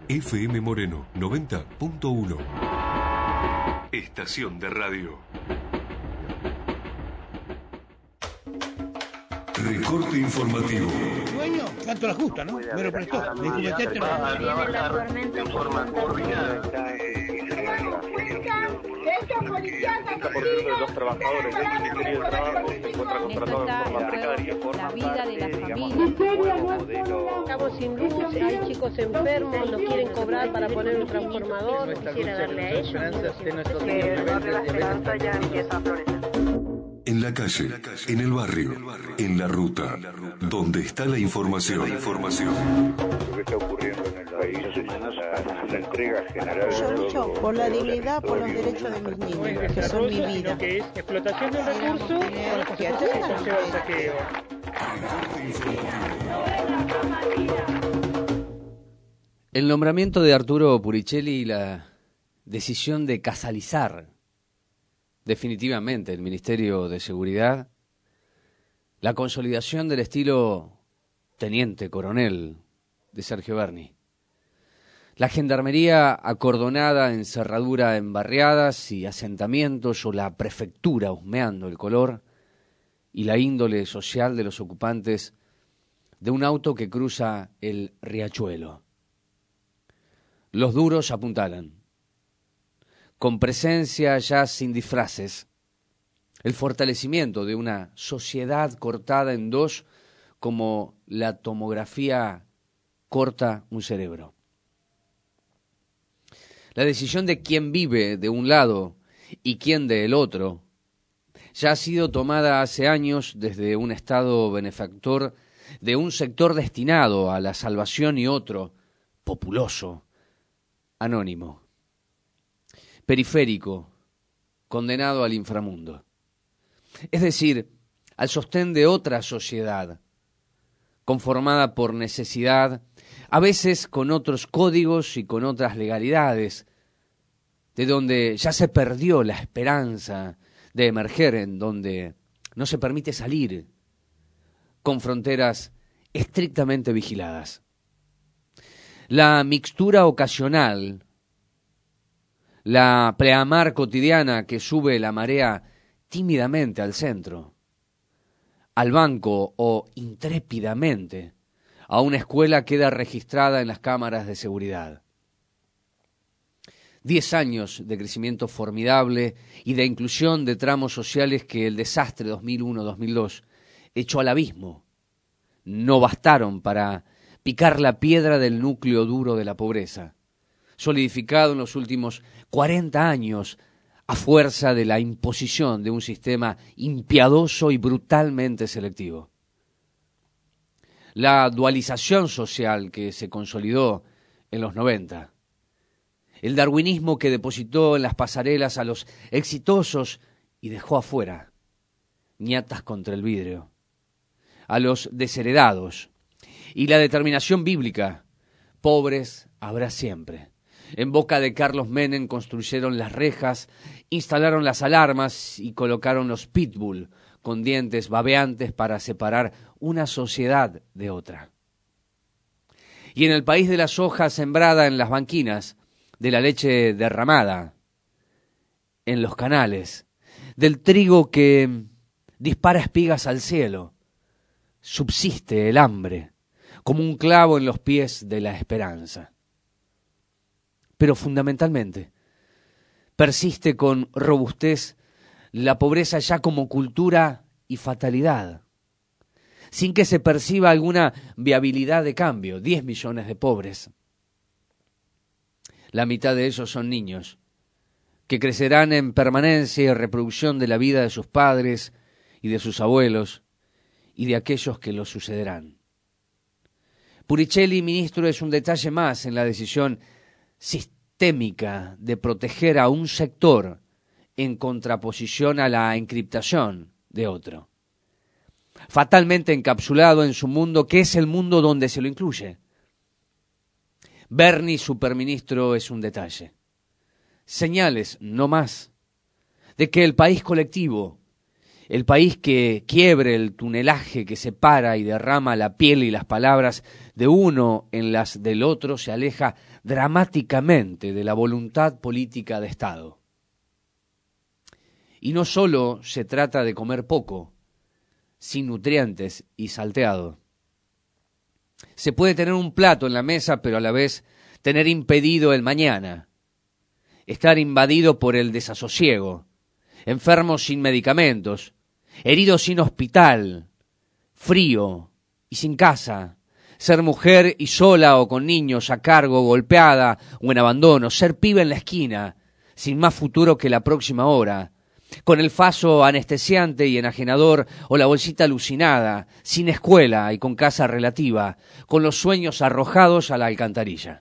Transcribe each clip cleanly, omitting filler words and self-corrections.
FM Moreno 90.1. Estación de radio. Recorte informativo. Dueño, tanto la justa, ¿no? Me lo prestó. Le cometiste la tormenta los trabajadores del Ministerio del Trabajo se encuentran contratados de forma precaria. La vida de la familia. Estamos sin luz, hay chicos enfermos, nos quieren cobrar para poner un transformador. Quisiera darle a ellos. En la calle, en el barrio, en la ruta, donde está la información. Lo que está ocurriendo en el país es una entrega general. Yo lucho por la dignidad, por los derechos de mis niños, que son mi vida. Lo que es explotación de un recurso con las consecuencias que conlleva el saqueo. El nombramiento de Arturo Puricelli y la decisión de casalizar definitivamente el Ministerio de Seguridad, la consolidación del estilo teniente coronel de Sergio Berni, la gendarmería acordonada en cerradura en barriadas y asentamientos o la prefectura husmeando el color y la índole social de los ocupantes de un auto que cruza el riachuelo. Los duros apuntalan. Con presencia ya sin disfraces, el fortalecimiento de una sociedad cortada en dos como la tomografía corta un cerebro. La decisión de quién vive de un lado y quién del otro ya ha sido tomada hace años desde un Estado benefactor de un sector destinado a la salvación y otro, populoso, anónimo, periférico, condenado al inframundo. Es decir, al sostén de otra sociedad, conformada por necesidad, a veces con otros códigos y con otras legalidades, de donde ya se perdió la esperanza de emerger, en donde no se permite salir, con fronteras estrictamente vigiladas. La mixtura ocasional, la pleamar cotidiana que sube la marea tímidamente al centro, al banco o intrépidamente a una escuela queda registrada en las cámaras de seguridad. 10 años de crecimiento formidable y de inclusión de tramos sociales que el desastre 2001-2002 echó al abismo no bastaron para picar la piedra del núcleo duro de la pobreza, solidificado en los últimos 40 años a fuerza de la imposición de un sistema impiadoso y brutalmente selectivo. La dualización social que se consolidó en los 90, el darwinismo que depositó en las pasarelas a los exitosos y dejó afuera, ñatas contra el vidrio, a los desheredados, y la determinación bíblica, pobres habrá siempre. En boca de Carlos Menem construyeron las rejas, instalaron las alarmas y colocaron los pitbull con dientes babeantes para separar una sociedad de otra. Y en el país de la soja sembrada en las banquinas, de la leche derramada en los canales, del trigo que dispara espigas al cielo, subsiste el hambre como un clavo en los pies de la esperanza. Pero fundamentalmente persiste con robustez la pobreza ya como cultura y fatalidad, sin que se perciba alguna viabilidad de cambio. 10 millones de pobres. La mitad de ellos son niños, que crecerán en permanencia y reproducción de la vida de sus padres y de sus abuelos y de aquellos que los sucederán. Puricelli, ministro, es un detalle más en la decisión sistémica de proteger a un sector en contraposición a la encriptación de otro, fatalmente encapsulado en su mundo, que es el mundo donde se lo incluye. Berni, superministro, es un detalle. Señales, no más, de que el país colectivo, el país que quiebre el tunelaje que separa y derrama la piel y las palabras de uno en las del otro se aleja dramáticamente de la voluntad política de Estado. Y no solo se trata de comer poco, sin nutrientes y salteado. Se puede tener un plato en la mesa, pero a la vez tener impedido el mañana, estar invadido por el desasosiego, enfermos sin medicamentos, heridos sin hospital, frío y sin casa, ser mujer y sola o con niños a cargo, golpeada o en abandono, ser pibe en la esquina, sin más futuro que la próxima hora, con el faso anestesiante y enajenador o la bolsita alucinada, sin escuela y con casa relativa, con los sueños arrojados a la alcantarilla.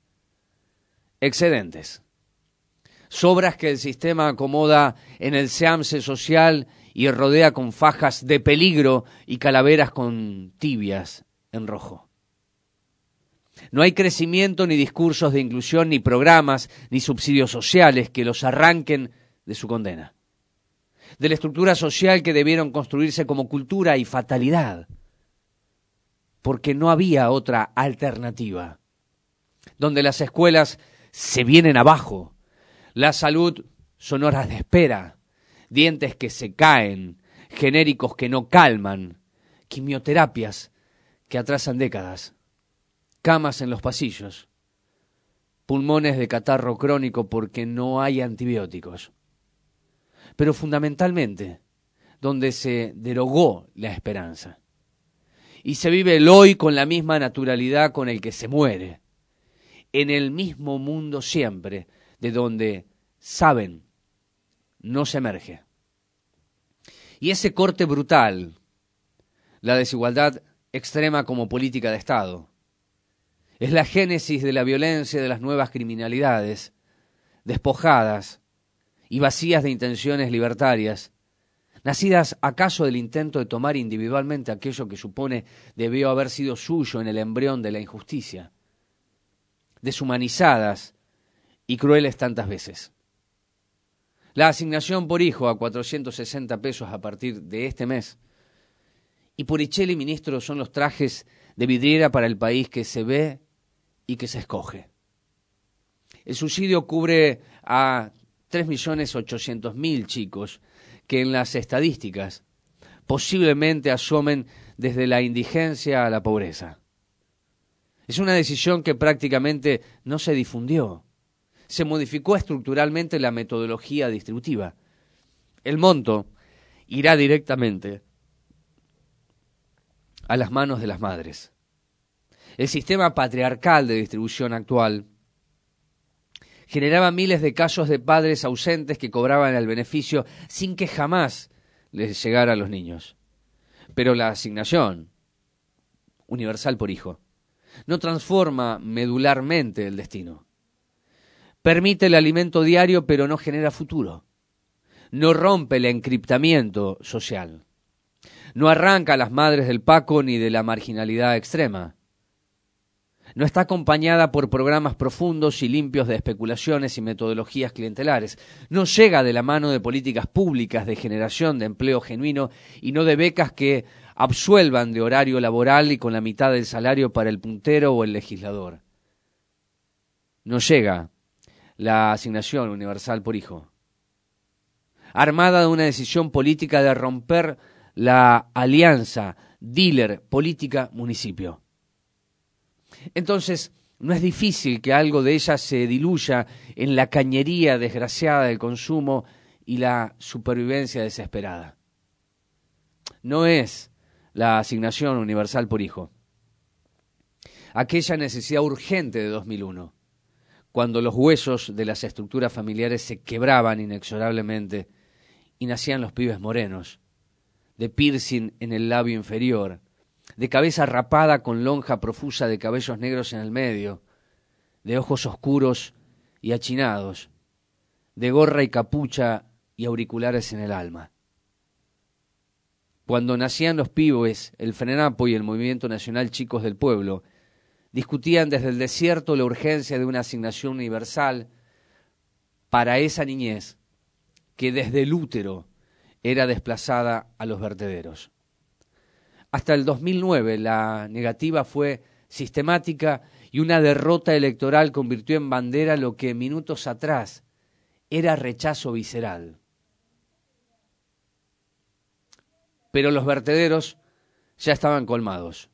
Excedentes. Sobras que el sistema acomoda en el seamse social y rodea con fajas de peligro y calaveras con tibias en rojo. No hay crecimiento, ni discursos de inclusión, ni programas, ni subsidios sociales que los arranquen de su condena, de la estructura social que debieron construirse como cultura y fatalidad, porque no había otra alternativa, donde las escuelas se vienen abajo, la salud son horas de espera, dientes que se caen, genéricos que no calman, quimioterapias que atrasan décadas, camas en los pasillos, pulmones de catarro crónico porque no hay antibióticos. Pero fundamentalmente, donde se derogó la esperanza. Y se vive el hoy con la misma naturalidad con el que se muere, en el mismo mundo siempre, de donde saben, no se emerge. Y ese corte brutal, la desigualdad extrema como política de Estado, es la génesis de la violencia de las nuevas criminalidades, despojadas y vacías de intenciones libertarias, nacidas acaso del intento de tomar individualmente aquello que supone debió haber sido suyo en el embrión de la injusticia, deshumanizadas y crueles tantas veces. La asignación por hijo a 460 pesos a partir de este mes. Y Puricelli, ministro, son los trajes de vidriera para el país que se ve y que se escoge. El subsidio cubre a 3.800.000 chicos que en las estadísticas posiblemente asomen desde la indigencia a la pobreza. Es una decisión que prácticamente no se difundió. Se modificó estructuralmente la metodología distributiva. El monto irá directamente a las manos de las madres. El sistema patriarcal de distribución actual generaba miles de casos de padres ausentes que cobraban el beneficio sin que jamás les llegara a los niños. Pero la asignación universal por hijo no transforma medularmente el destino. Permite el alimento diario, pero no genera futuro. No rompe el encriptamiento social. No arranca a las madres del Paco ni de la marginalidad extrema. No está acompañada por programas profundos y limpios de especulaciones y metodologías clientelares. No llega de la mano de políticas públicas de generación de empleo genuino y no de becas que absuelvan de horario laboral y con la mitad del salario para el puntero o el legislador. No llega la asignación universal por hijo, armada de una decisión política de romper la alianza dealer política-municipio. Entonces, no es difícil que algo de ella se diluya en la cañería desgraciada del consumo y la supervivencia desesperada. No es la asignación universal por hijo aquella necesidad urgente de 2001, cuando los huesos de las estructuras familiares se quebraban inexorablemente y nacían los pibes morenos, de piercing en el labio inferior, de cabeza rapada con lonja profusa de cabellos negros en el medio, de ojos oscuros y achinados, de gorra y capucha y auriculares en el alma. Cuando nacían los pibes, el FRENAPO y el Movimiento Nacional Chicos del Pueblo discutían desde el desierto la urgencia de una asignación universal para esa niñez que desde el útero era desplazada a los vertederos. Hasta el 2009 la negativa fue sistemática y una derrota electoral convirtió en bandera lo que minutos atrás era rechazo visceral. Pero los vertederos ya estaban colmados.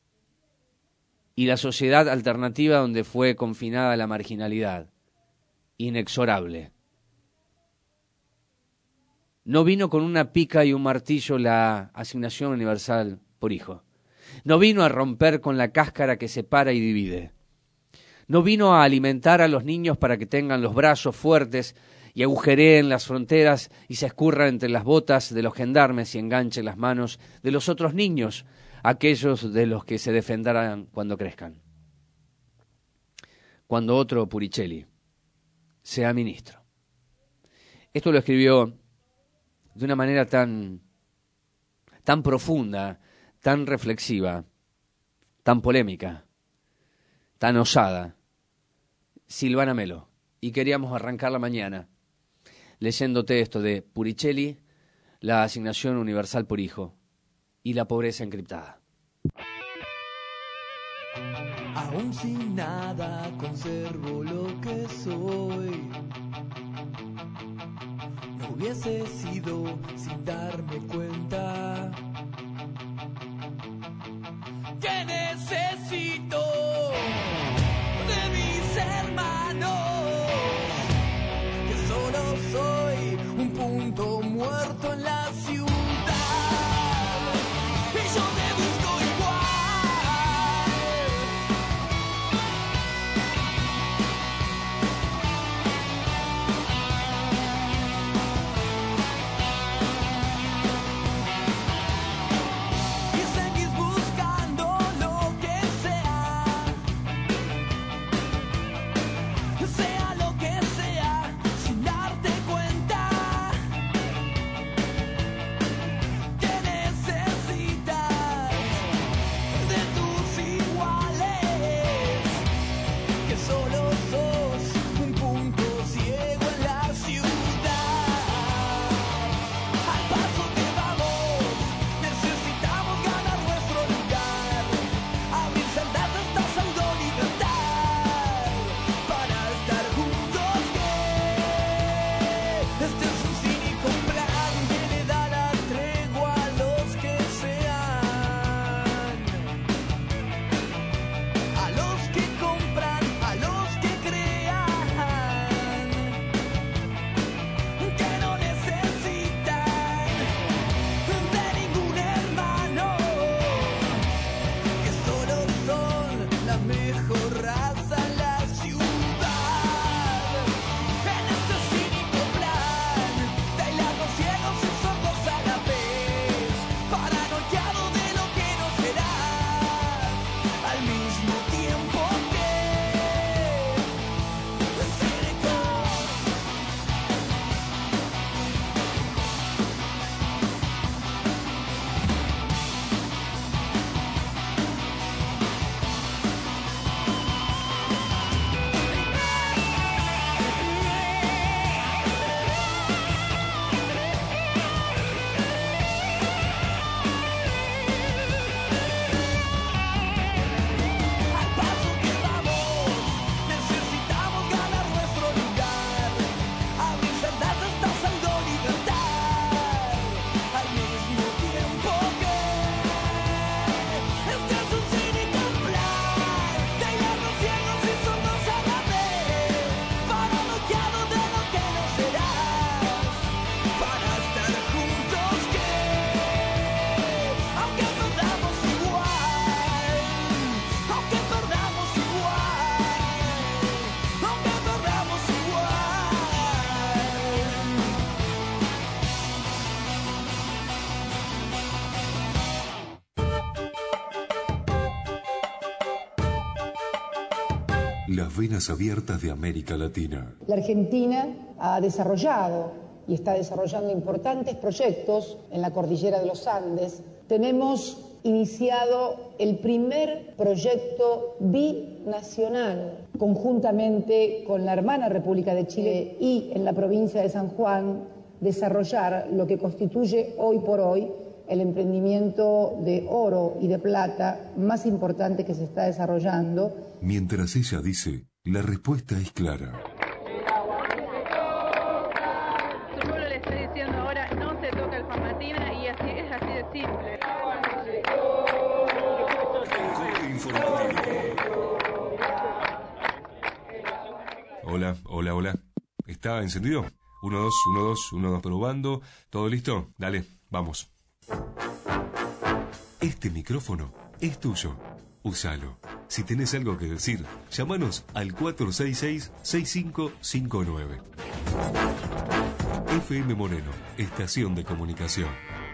Y la sociedad alternativa donde fue confinada la marginalidad, inexorable. No vino con una pica y un martillo la asignación universal por hijo. No vino a romper con la cáscara que separa y divide. No vino a alimentar a los niños para que tengan los brazos fuertes y agujereen las fronteras y se escurran entre las botas de los gendarmes y enganchen las manos de los otros niños, aquellos de los que se defenderán cuando crezcan. Cuando otro Puricelli sea ministro. Esto lo escribió de una manera tan profunda, tan reflexiva, tan polémica, tan osada, Silvana Melo. Y queríamos arrancar la mañana leyéndote esto de Puricelli, la asignación universal por hijo y la pobreza encriptada. Aún sin nada conservo lo que soy. No hubiese sido sin darme cuenta que necesito de mis hermanos, que solo soy un punto muerto en la ciudad. Y yo te busco igual. Y seguís buscando lo que sea, sea lo que sea, sin darte cuenta que necesitas de tus iguales, que solo sos un punto ciego en la ciudad. Al paso que vamos, necesitamos ganar nuestro lugar, abrir celdas hasta pseudo libertad, para estar juntos. Que este es un cínico plan que le da la tregua a los que sean, a los que compran, a los que crean, que no necesitan de ningún hermano, que solo son la mejor raza en la ciudad. En este cínico plan de aislarnos ciegos y sordos a la vez, paranoiado de lo que no será, al mismo tiempo que cínico. Al paso que vamos, necesitamos ganar nuestro lugar, abrir celdas hasta pseudo libertad, al mismo tiempo que este es un cínico plan de aislarnos ciegos y sordos a la vez, paranoiado de lo que no será, para estar juntos. Que aunque perdamos igual, aunque perdamos igual, aunque perdamos igual. Las venas abiertas de América Latina. La Argentina ha desarrollado y está desarrollando importantes proyectos en la cordillera de los Andes. Tenemos iniciado el primer proyecto binacional conjuntamente con la hermana República de Chile y en la provincia de San Juan desarrollar lo que constituye hoy por hoy el emprendimiento de oro y de plata más importante que se está desarrollando. Mientras ella dice, la respuesta es clara. Tu pueblo le está diciendo ahora no se toca el Famatina y así es así de simple. Hola, hola, hola. ¿Está encendido? 1, 2, 1, 2, 1, 2, probando. ¿Todo listo? Dale, vamos. Este micrófono es tuyo. Úsalo. Si tenés algo que decir, llámanos al 466-6559. FM Moreno, estación de comunicación.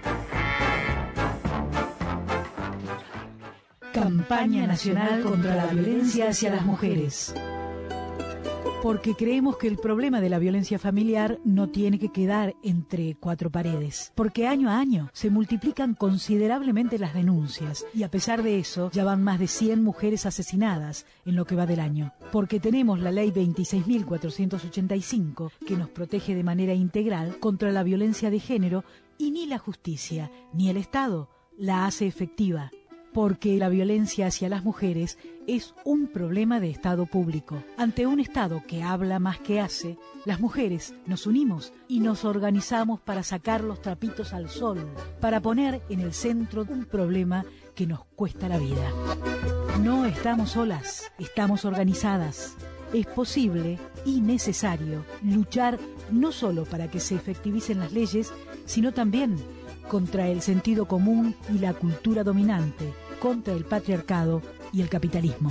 Campaña Nacional contra la Violencia hacia las Mujeres. Porque creemos que el problema de la violencia familiar no tiene que quedar entre cuatro paredes. Porque año a año se multiplican considerablemente las denuncias y a pesar de eso ya van más de 100 mujeres asesinadas en lo que va del año. Porque tenemos la ley 26.485 que nos protege de manera integral contra la violencia de género y ni la justicia ni el Estado la hace efectiva. Porque la violencia hacia las mujeres es un problema de Estado público. Ante un Estado que habla más que hace, las mujeres nos unimos y nos organizamos para sacar los trapitos al sol, para poner en el centro un problema que nos cuesta la vida. No estamos solas, estamos organizadas. Es posible y necesario luchar no solo para que se efectivicen las leyes, sino también contra el sentido común y la cultura dominante, contra el patriarcado y el capitalismo.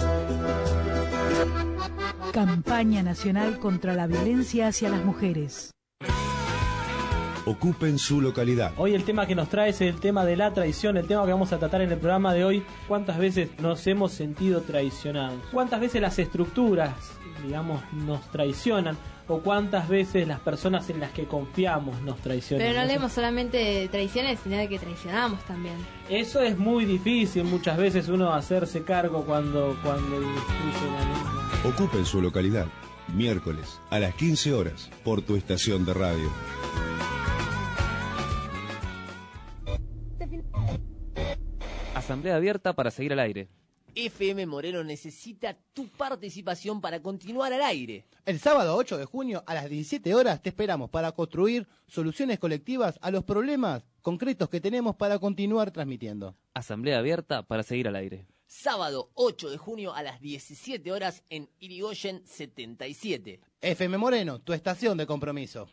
Campaña Nacional contra la Violencia hacia las Mujeres. Ocupen su localidad. Hoy el tema que nos trae es el tema de la traición, el tema que vamos a tratar en el programa de hoy. ¿Cuántas veces nos hemos sentido traicionados? ¿Cuántas veces las estructuras, digamos, nos traicionan? ¿O cuántas veces las personas en las que confiamos nos traicionan? Pero no hablemos solamente de traiciones, sino de que traicionamos también. Eso es muy difícil muchas veces uno hacerse cargo cuando influye la misma. Ocupen su localidad. Miércoles a las 15 horas por tu estación de radio. Asamblea abierta para seguir al aire. FM Moreno necesita tu participación para continuar al aire. El sábado 8 de junio a las 17 horas te esperamos para construir soluciones colectivas a los problemas concretos que tenemos para continuar transmitiendo. Asamblea abierta para seguir al aire. Sábado 8 de junio a las 17 horas en Irigoyen 77. FM Moreno, tu estación de compromiso.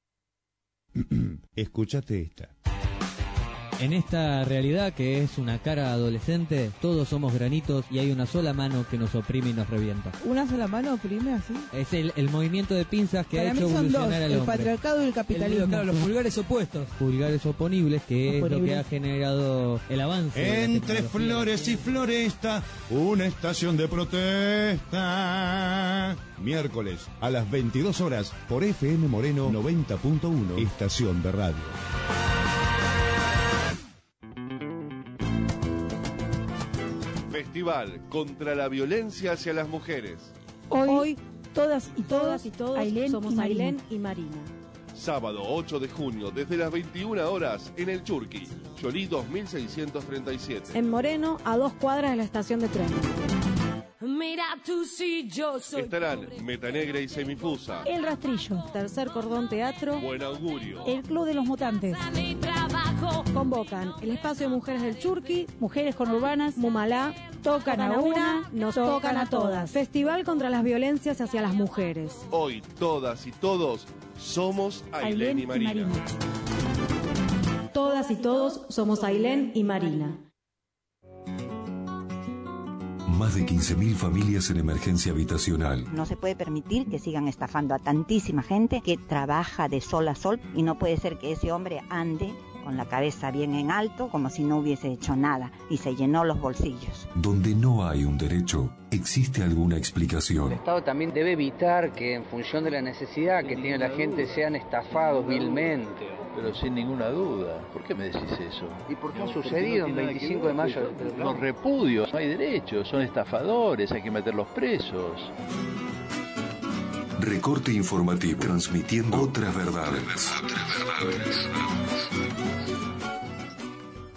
Escúchate esta. En esta realidad que es una cara adolescente, todos somos granitos y hay una sola mano que nos oprime y nos revienta. ¿Una sola mano oprime así? Es el movimiento de pinzas que Para ha hecho mí son evolucionar dos, al el hombre. patriarcado y el capitalismo. Claro, los pulgares opuestos. Pulgares oponibles, que es lo que ha generado el avance. Entre flores y floresta, una estación de protesta. Miércoles a las 22 horas por FM Moreno 90.1, estación de radio. Festival contra la violencia hacia las mujeres. Hoy todas y todos Ailén somos Ailén y Marina. Sábado 8 de junio desde las 21 horas en el Churqui, Yolí 2637. En Moreno, a 2 cuadras de la estación de tren. Mira tú si yo soy. Estarán Metanegra y Semifusa, El Rastrillo, Tercer Cordón Teatro, Buen Augurio, el Club de los Mutantes. Convocan el Espacio de Mujeres del Churqui, Mujeres Conurbanas, Mumalá, tocan a una, nos tocan a todas. Festival contra las violencias hacia las mujeres. Hoy todas y todos somos Ailén y Marina. Todas y todos somos Ailén y Marina. Más de 15.000 familias en emergencia habitacional. No se puede permitir que sigan estafando a tantísima gente que trabaja de sol a sol y no puede ser que ese hombre ande con la cabeza bien en alto como si no hubiese hecho nada y se llenó los bolsillos. Donde no hay un derecho, existe alguna explicación. El Estado también debe evitar que en función de la necesidad que tiene la gente sean estafados vilmente. Pero sin ninguna duda. ¿Por qué me decís eso? ¿Y por qué ha sucedido en 25 de mayo? Los repudios, no hay derechos, son estafadores, hay que meterlos presos. Recorte informativo, transmitiendo otras verdades.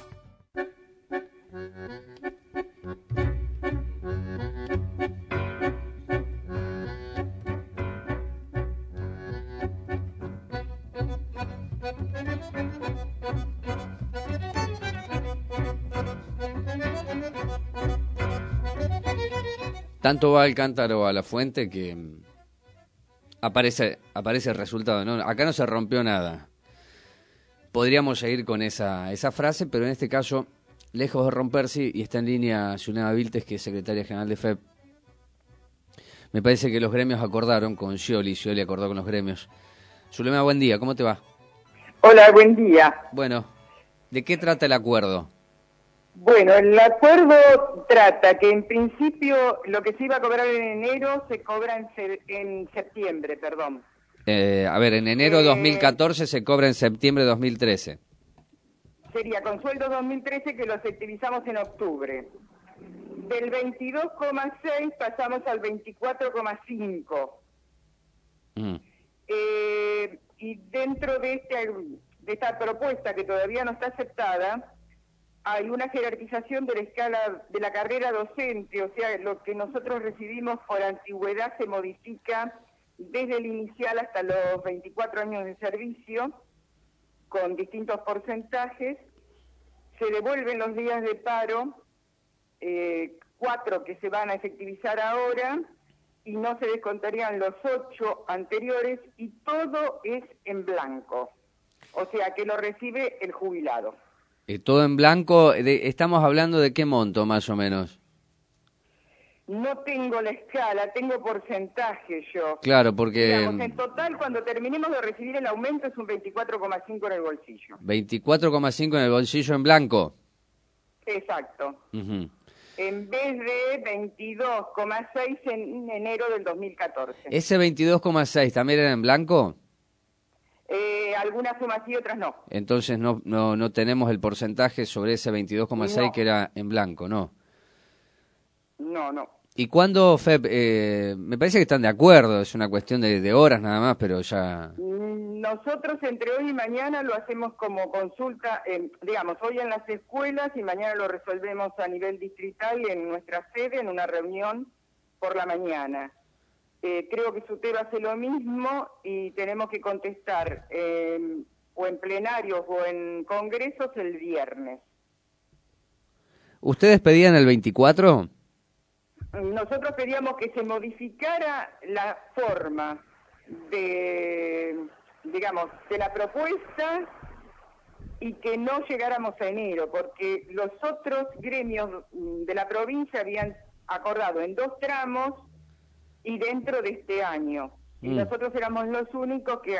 Tanto va el cántaro a la fuente que aparece el resultado, ¿no? Acá no se rompió nada. Podríamos seguir con esa frase, pero en este caso, lejos de romperse, y está en línea Zulema Viltes, que es secretaria general de FEP, me parece que los gremios acordaron con Scioli acordó con los gremios. Zulema, buen día, ¿cómo te va? Hola, buen día. Bueno, ¿de qué trata el acuerdo? Bueno, el acuerdo trata que en principio lo que se iba a cobrar en enero se cobra en septiembre, perdón. A ver, en enero de 2014 se cobra en septiembre de 2013. Sería con sueldo 2013 que lo efectivizamos en octubre. Del 22,6 pasamos al 24,5. Y dentro de esta propuesta que todavía no está aceptada, hay una jerarquización de la escala de la carrera docente, o sea, lo que nosotros recibimos por antigüedad se modifica desde el inicial hasta los 24 años de servicio, con distintos porcentajes. Se devuelven los días de paro, 4 que se van a efectivizar ahora, y no se descontarían los 8 anteriores, y todo es en blanco, o sea, que lo recibe el jubilado. Todo en blanco, estamos hablando de qué monto más o menos. No tengo la escala, tengo porcentaje yo. Claro, porque... Digamos, en total, cuando terminemos de recibir el aumento, es un 24,5 en el bolsillo. 24,5 en el bolsillo en blanco. Exacto. Uh-huh. En vez de 22,6 en enero del 2014. ¿Ese 22,6 también era en blanco? Algunas sumas sí, otras no. Entonces no tenemos el porcentaje sobre ese 22,6 no. Que era en blanco, ¿no? No. ¿Y cuándo, FEP? Me parece que están de acuerdo, es una cuestión de horas nada más, pero ya... Nosotros entre hoy y mañana lo hacemos como consulta, digamos, hoy en las escuelas y mañana lo resolvemos a nivel distrital en nuestra sede, en una reunión por la mañana. Creo que SUTEBA hace lo mismo y tenemos que contestar o en plenarios o en congresos el viernes. ¿Ustedes pedían el 24? Nosotros pedíamos que se modificara la forma de la propuesta y que no llegáramos a enero, porque los otros gremios de la provincia habían acordado en 2 tramos y dentro de este año. Y nosotros éramos los únicos que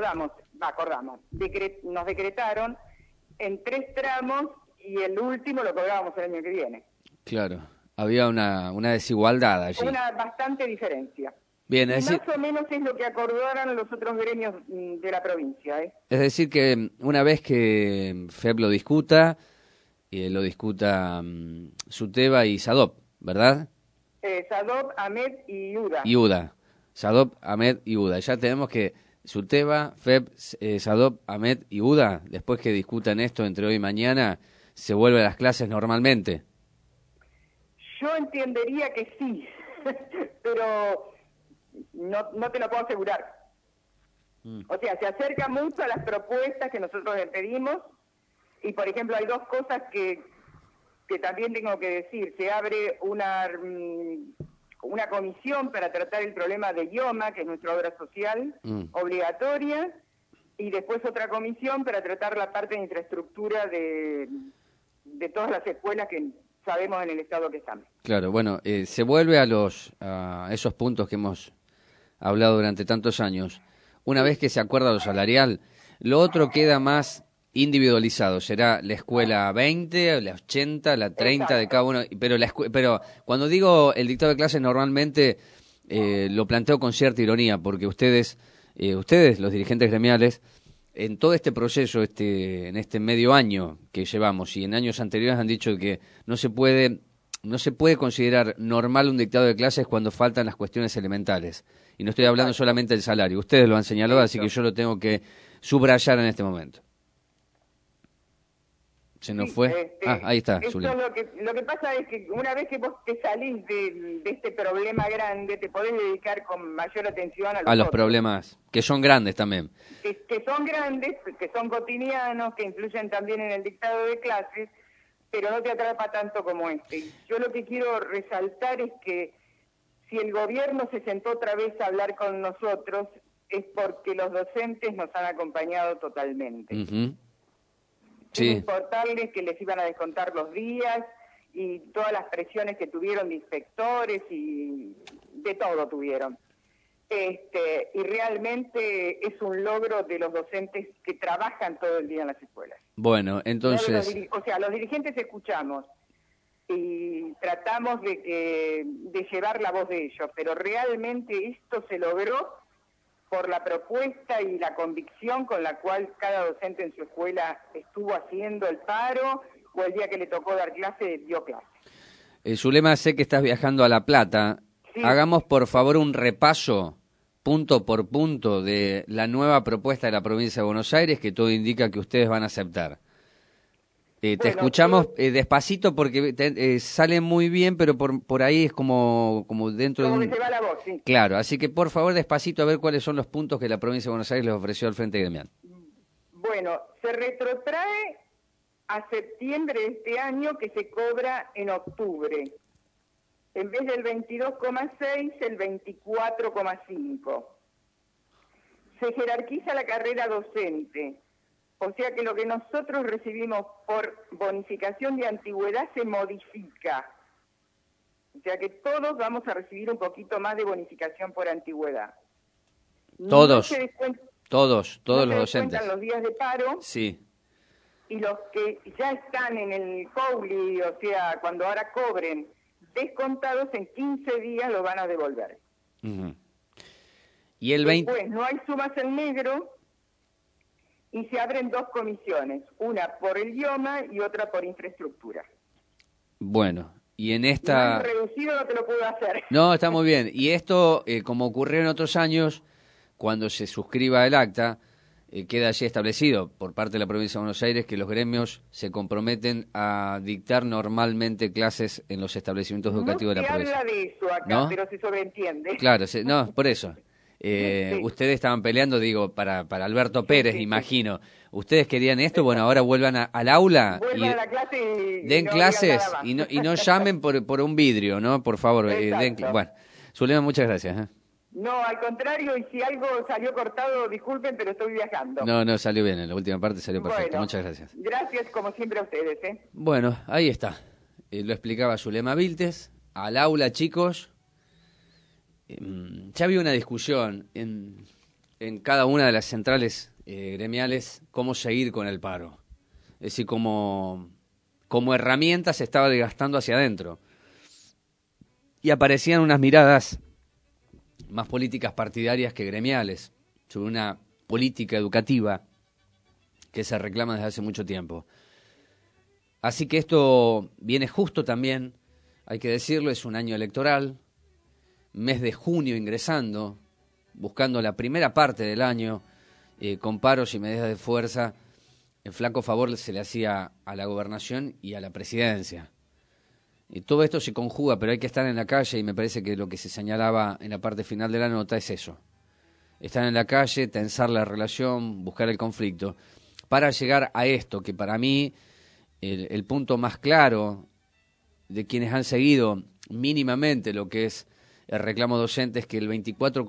nos decretaron en 3 tramos y el último lo cobrábamos el año que viene. Claro, había una desigualdad allí. Una bastante diferencia. Bien, más o menos es lo que acordaron los otros gremios de la provincia. Es decir que una vez que FEP lo discuta SUTEBA y SADOP, ¿verdad? SADOP, AMED y UDA. Y UDA. SADOP, AMED y UDA. Ya tenemos que SUTEBA, FEP, SADOP, AMED y UDA, después que discutan esto entre hoy y mañana, se vuelven a las clases normalmente. Yo entendería que sí, pero no te lo puedo asegurar. O sea, se acerca mucho a las propuestas que nosotros le pedimos y, por ejemplo, hay 2 cosas que también tengo que decir. Se abre una comisión para tratar el problema de IOMA, que es nuestra obra social obligatoria, y después otra comisión para tratar la parte de infraestructura de todas las escuelas que sabemos en el estado que están. Claro, bueno, se vuelve a esos puntos que hemos hablado durante tantos años. Una vez que se acuerda lo salarial, lo otro queda más individualizado. Será la escuela 20, la 80, la 30 Exacto. De cada uno. Pero cuando digo el dictado de clases, normalmente lo planteo con cierta ironía, porque ustedes, los dirigentes gremiales, en todo este proceso, en este medio año que llevamos y en años anteriores han dicho que no se puede considerar normal un dictado de clases cuando faltan las cuestiones elementales. Y no estoy hablando solamente del salario. Ustedes lo han señalado, así que yo lo tengo que subrayar en este momento. Se nos fue. Ahí está, esto Zulia. lo que pasa es que una vez que vos te salís de este problema grande, te podés dedicar con mayor atención a los otros, problemas, que son grandes también. que son grandes, que son cotidianos, que influyen también en el dictado de clases, pero no te atrapa tanto como este. Yo lo que quiero resaltar es que si el gobierno se sentó otra vez a hablar con nosotros, es porque los docentes nos han acompañado totalmente. Ujú. Sin Sí, importarles que les iban a descontar los días y todas las presiones que tuvieron de inspectores y de todo tuvieron. Y realmente es un logro de los docentes que trabajan todo el día en las escuelas. bueno, No de entonces, los dirigentes escuchamos y tratamos de llevar la voz de ellos, pero realmente esto se logró por la propuesta y la convicción con la cual cada docente en su escuela estuvo haciendo el paro o el día que le tocó dar clase, dio clase. Zulema, sé que estás viajando a La Plata. Sí. Hagamos, por favor, un repaso, punto por punto, de la nueva propuesta de la provincia de Buenos Aires, que todo indica que ustedes van a aceptar. Te escuchamos despacito porque sale muy bien, pero por ahí es como dentro Como de que se va la voz, sí. Claro, así que por favor despacito a ver cuáles son los puntos que la provincia de Buenos Aires les ofreció al Frente Gremial. Bueno, se retrotrae a septiembre de este año, que se cobra en octubre. En vez del 22,6, el 24,5. Se jerarquiza la carrera docente. O sea que lo que nosotros recibimos por bonificación de antigüedad se modifica. O sea que todos vamos a recibir un poquito más de bonificación por antigüedad. Todos, No se descuentan todos no los se docentes. descuentan los días de paro, Sí, y los que ya están en el COULI, o sea, cuando ahora cobren descontados, en 15 días lo van a devolver. ujú. Y el 20... Después no hay sumas en negro y se abren dos comisiones, una por el idioma y otra por infraestructura. Bueno, y en Más esta... reducido no te lo puedo hacer. No, está muy bien. Y esto, como ocurrió en otros años, cuando se suscriba el acta, queda allí establecido por parte de la provincia de Buenos Aires que los gremios se comprometen a dictar normalmente clases en los establecimientos educativos de la provincia. No se habla de eso acá, ¿No? pero se sobreentiende. Claro, no, por eso. Ustedes estaban peleando, digo, para Alberto Pérez, imagino. Ustedes querían esto, bueno, ahora vuelvan al aula Vuelvan y a la clase y den no clases digan nada más. y no llamen por un vidrio, ¿no? Por favor, Exacto. bueno, Zulema, muchas gracias. No, al contrario, y si algo salió cortado, disculpen, pero estoy viajando. No, salió bien, en la última parte salió perfecto, Bueno, muchas gracias. Gracias, como siempre, a ustedes, ¿eh? Bueno, ahí está. Lo explicaba Zulema Viltes. Al aula, chicos. Ya había una discusión en cada una de las centrales gremiales cómo seguir con el paro. Es decir, como herramienta se estaba desgastando hacia adentro. Y aparecían unas miradas más políticas partidarias que gremiales sobre una política educativa que se reclama desde hace mucho tiempo. Así que esto viene justo también, hay que decirlo, es un año electoral, mes de junio ingresando, buscando la primera parte del año, con paros y medidas de fuerza. El flaco favor se le hacía a la gobernación y a la presidencia. Y todo esto se conjuga, pero hay que estar en la calle, y me parece que lo que se señalaba en la parte final de la nota es eso. Estar en la calle, tensar la relación, buscar el conflicto, para llegar a esto, que para mí el punto más claro de quienes han seguido mínimamente lo que es el reclamo docente es que el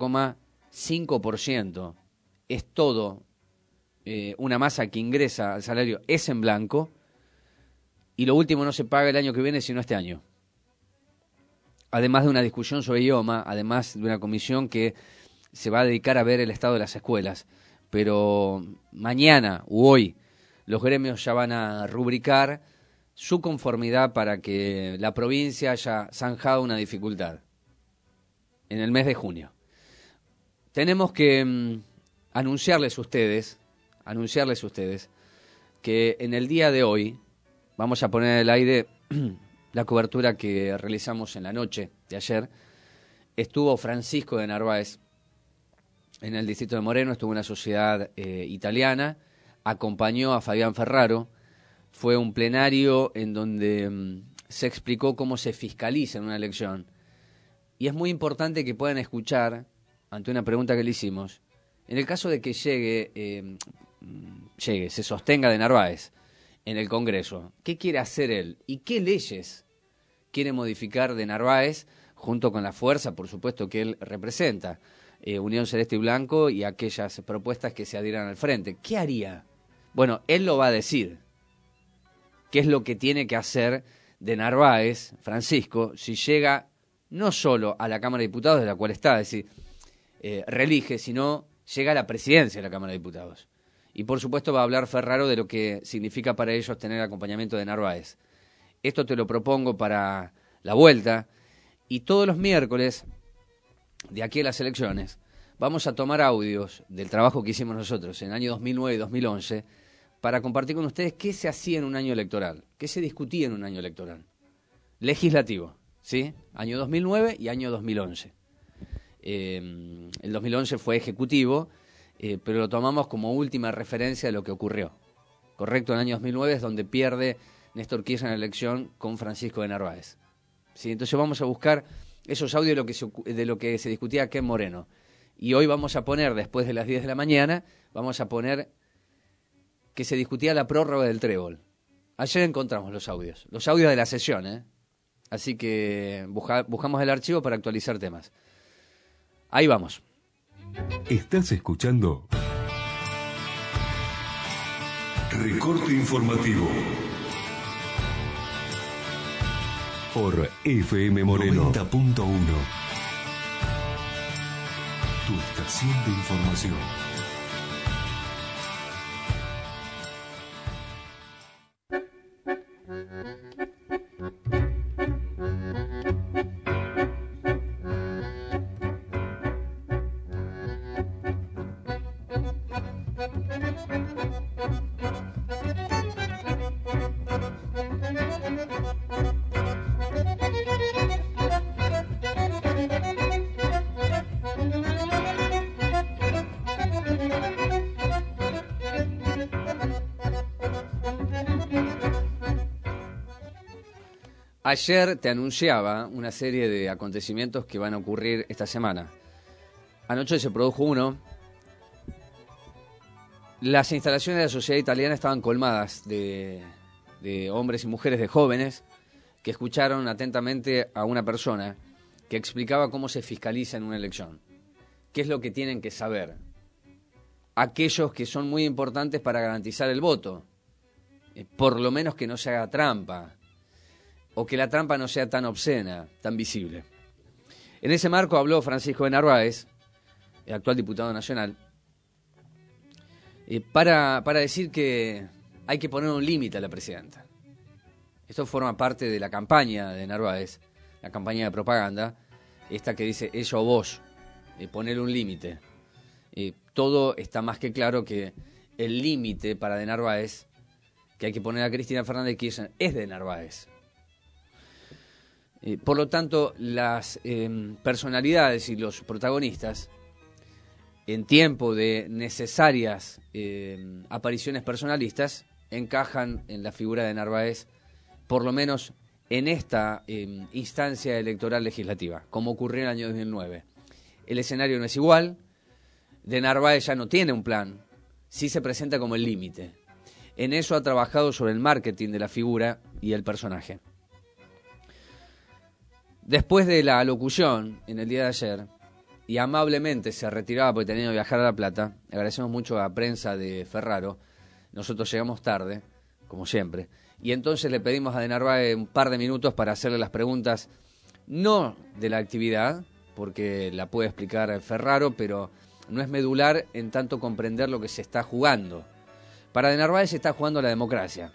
24,5% es todo una masa que ingresa al salario, es en blanco, y lo último no se paga el año que viene, sino este año. Además de una discusión sobre idioma, además de una comisión que se va a dedicar a ver el estado de las escuelas. Pero mañana u hoy los gremios ya van a rubricar su conformidad para que la provincia haya zanjado una dificultad en el mes de junio. Tenemos que anunciarles a ustedes que en el día de hoy vamos a poner en el aire la cobertura que realizamos en la noche de ayer. Estuvo Francisco de Narváez en el distrito de Moreno, estuvo una sociedad italiana, acompañó a Fabián Ferraro, fue un plenario en donde se explicó cómo se fiscaliza en una elección. Y es muy importante que puedan escuchar, ante una pregunta que le hicimos, en el caso de que se sostenga de Narváez en el Congreso, ¿qué quiere hacer él? ¿Y qué leyes quiere modificar de Narváez, junto con la fuerza, por supuesto, que él representa? Unión Celeste y Blanco y aquellas propuestas que se adhieran al frente. ¿Qué haría? Bueno, él lo va a decir. ¿Qué es lo que tiene que hacer de Narváez, Francisco, si llega no solo a la Cámara de Diputados, de la cual está, es decir, reelige, sino llega a la presidencia de la Cámara de Diputados? Y por supuesto va a hablar Ferraro de lo que significa para ellos tener acompañamiento de Narváez. Esto te lo propongo para la vuelta, y todos los miércoles, de aquí a las elecciones, vamos a tomar audios del trabajo que hicimos nosotros en el año 2009 y 2011 para compartir con ustedes qué se hacía en un año electoral, qué se discutía en un año electoral. Legislativo, ¿sí? Año 2009 y año 2011. El 2011 fue ejecutivo, pero lo tomamos como última referencia de lo que ocurrió. Correcto, en el año 2009 es donde pierde Néstor Kirchner en la elección con Francisco de Narváez. ¿Sí? Entonces vamos a buscar esos audios de lo que se discutía aquí en Moreno. Y hoy vamos a poner, después de las 10 de la mañana, vamos a poner que se discutía la prórroga del trébol. Ayer encontramos los audios de la sesión, ¿eh? Así que buscamos el archivo para actualizar temas. Ahí vamos. Estás escuchando Recorte Informativo por FM Moreno 90.1. Tu estación de información. Ayer te anunciaba una serie de acontecimientos que van a ocurrir esta semana. Anoche se produjo uno. Las instalaciones de la sociedad italiana estaban colmadas de hombres y mujeres, de jóvenes, que escucharon atentamente a una persona que explicaba cómo se fiscaliza en una elección. ¿Qué es lo que tienen que saber? Aquellos que son muy importantes para garantizar el voto. Por lo menos que no se haga trampa. O que la trampa no sea tan obscena, tan visible. En ese marco habló Francisco de Narváez, el actual diputado nacional, para decir que hay que poner un límite a la presidenta. Esto forma parte de la campaña de Narváez, la campaña de propaganda, esta que dice ella o vos, poner un límite. Todo está más que claro que el límite para de Narváez, que hay que poner a Cristina Fernández de Kirchner, es de Narváez. Por lo tanto, las personalidades y los protagonistas, en tiempo de necesarias apariciones personalistas, encajan en la figura de Narváez, por lo menos en esta instancia electoral legislativa, como ocurrió en el año 2009. El escenario no es igual, de Narváez ya no tiene un plan, sí se presenta como el límite. En eso ha trabajado sobre el marketing de la figura y el personaje. Después de la alocución en el día de ayer, y amablemente se retiraba porque tenía que viajar a La Plata, agradecemos mucho a la prensa de Ferraro, nosotros llegamos tarde, como siempre, y entonces le pedimos a de Narváez un par de minutos para hacerle las preguntas, no de la actividad, porque la puede explicar Ferraro, pero no es medular en tanto comprender lo que se está jugando. Para de Narváez se está jugando la democracia.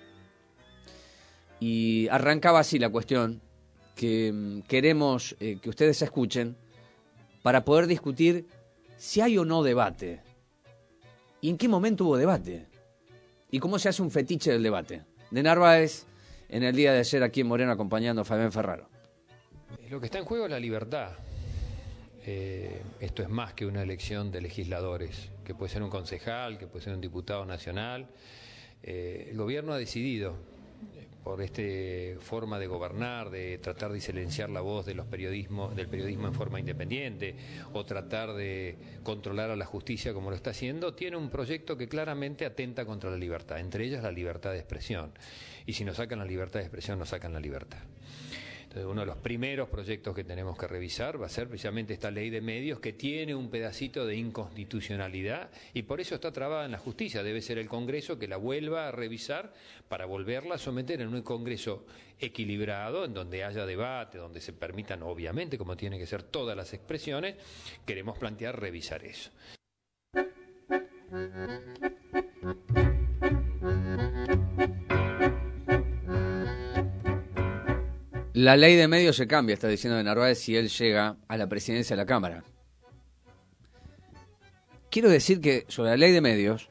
Y arrancaba así la cuestión, que queremos que ustedes escuchen para poder discutir si hay o no debate y en qué momento hubo debate y cómo se hace un fetiche del debate. De Narváez en el día de ayer aquí en Moreno acompañando a Fabián Ferraro. Lo que está en juego es la libertad. Esto es más que una elección de legisladores, que puede ser un concejal, que puede ser un diputado nacional, El gobierno ha decidido, por esta forma de gobernar, de tratar de silenciar la voz del periodismo en forma independiente, o tratar de controlar a la justicia como lo está haciendo, tiene un proyecto que claramente atenta contra la libertad, entre ellas la libertad de expresión. Y si nos sacan la libertad de expresión, nos sacan la libertad. Entonces, uno de los primeros proyectos que tenemos que revisar va a ser precisamente esta ley de medios, que tiene un pedacito de inconstitucionalidad y por eso está trabada en la justicia. Debe ser el Congreso que la vuelva a revisar para volverla a someter en un Congreso equilibrado, en donde haya debate, donde se permitan, obviamente, como tienen que ser todas las expresiones. Queremos plantear revisar eso. La ley de medios se cambia, está diciendo de Narváez, si él llega a la presidencia de la Cámara. Quiero decir que sobre la ley de medios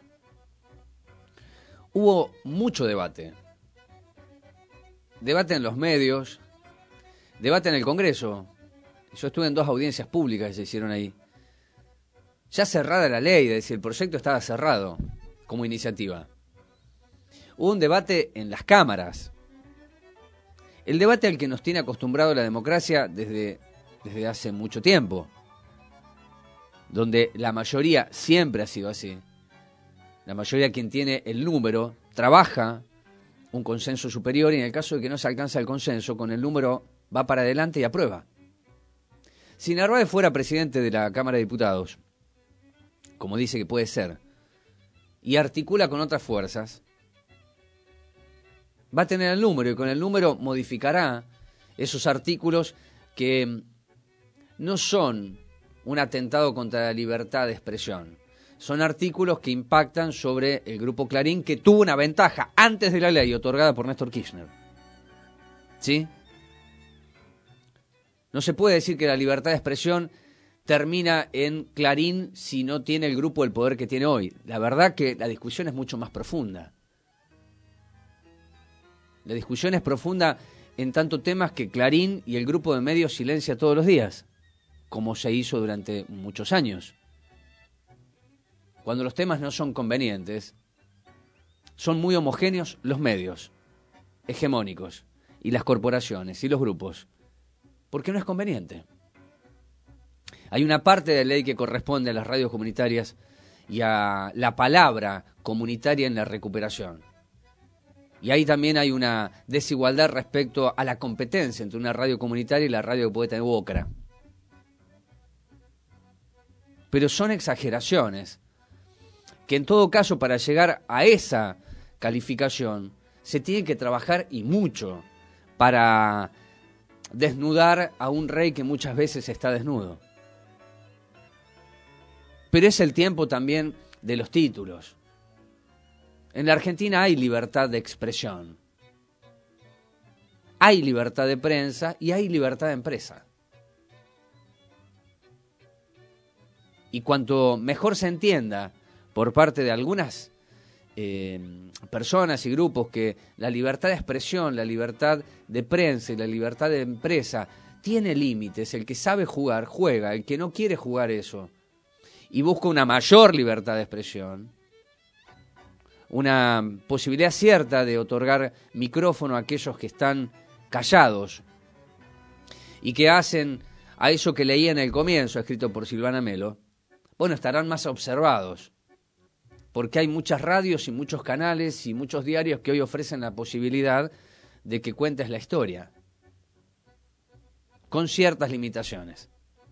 hubo mucho debate. Debate en los medios, debate en el Congreso. Yo estuve en 2 audiencias públicas que se hicieron ahí. Ya cerrada la ley, es decir, el proyecto estaba cerrado como iniciativa. Hubo un debate en las cámaras. El debate al que nos tiene acostumbrado la democracia desde hace mucho tiempo, donde la mayoría siempre ha sido así. La mayoría, quien tiene el número, trabaja un consenso superior y en el caso de que no se alcanza el consenso, con el número va para adelante y aprueba. Si Narváez fuera presidente de la Cámara de Diputados, como dice que puede ser, y articula con otras fuerzas, va a tener el número y con el número modificará esos artículos que no son un atentado contra la libertad de expresión. Son artículos que impactan sobre el Grupo Clarín, que tuvo una ventaja antes de la ley otorgada por Néstor Kirchner. ¿Sí? No se puede decir que la libertad de expresión termina en Clarín si no tiene el grupo el poder que tiene hoy. La verdad que la discusión es mucho más profunda. La discusión es profunda en tanto temas que Clarín y el grupo de medios silencia todos los días, como se hizo durante muchos años. Cuando los temas no son convenientes, son muy homogéneos los medios, hegemónicos, y las corporaciones y los grupos, porque no es conveniente. Hay una parte de la ley que corresponde a las radios comunitarias y a la palabra comunitaria en la recuperación. Y ahí también hay una desigualdad respecto a la competencia entre una radio comunitaria y la radio que puede tener UOCRA. Pero son exageraciones que en todo caso para llegar a esa calificación se tiene que trabajar y mucho para desnudar a un rey que muchas veces está desnudo. Pero es el tiempo también de los títulos. En la Argentina hay libertad de expresión, hay libertad de prensa y hay libertad de empresa. Y cuanto mejor se entienda por parte de algunas personas y grupos que la libertad de expresión, la libertad de prensa y la libertad de empresa tiene límites, el que sabe jugar, juega, el que no quiere jugar eso y busca una mayor libertad de expresión, una posibilidad cierta de otorgar micrófono a aquellos que están callados y que hacen a eso que leía en el comienzo, escrito por Silvana Melo, bueno, estarán más observados, porque hay muchas radios y muchos canales y muchos diarios que hoy ofrecen la posibilidad de que cuentes la historia, con ciertas limitaciones.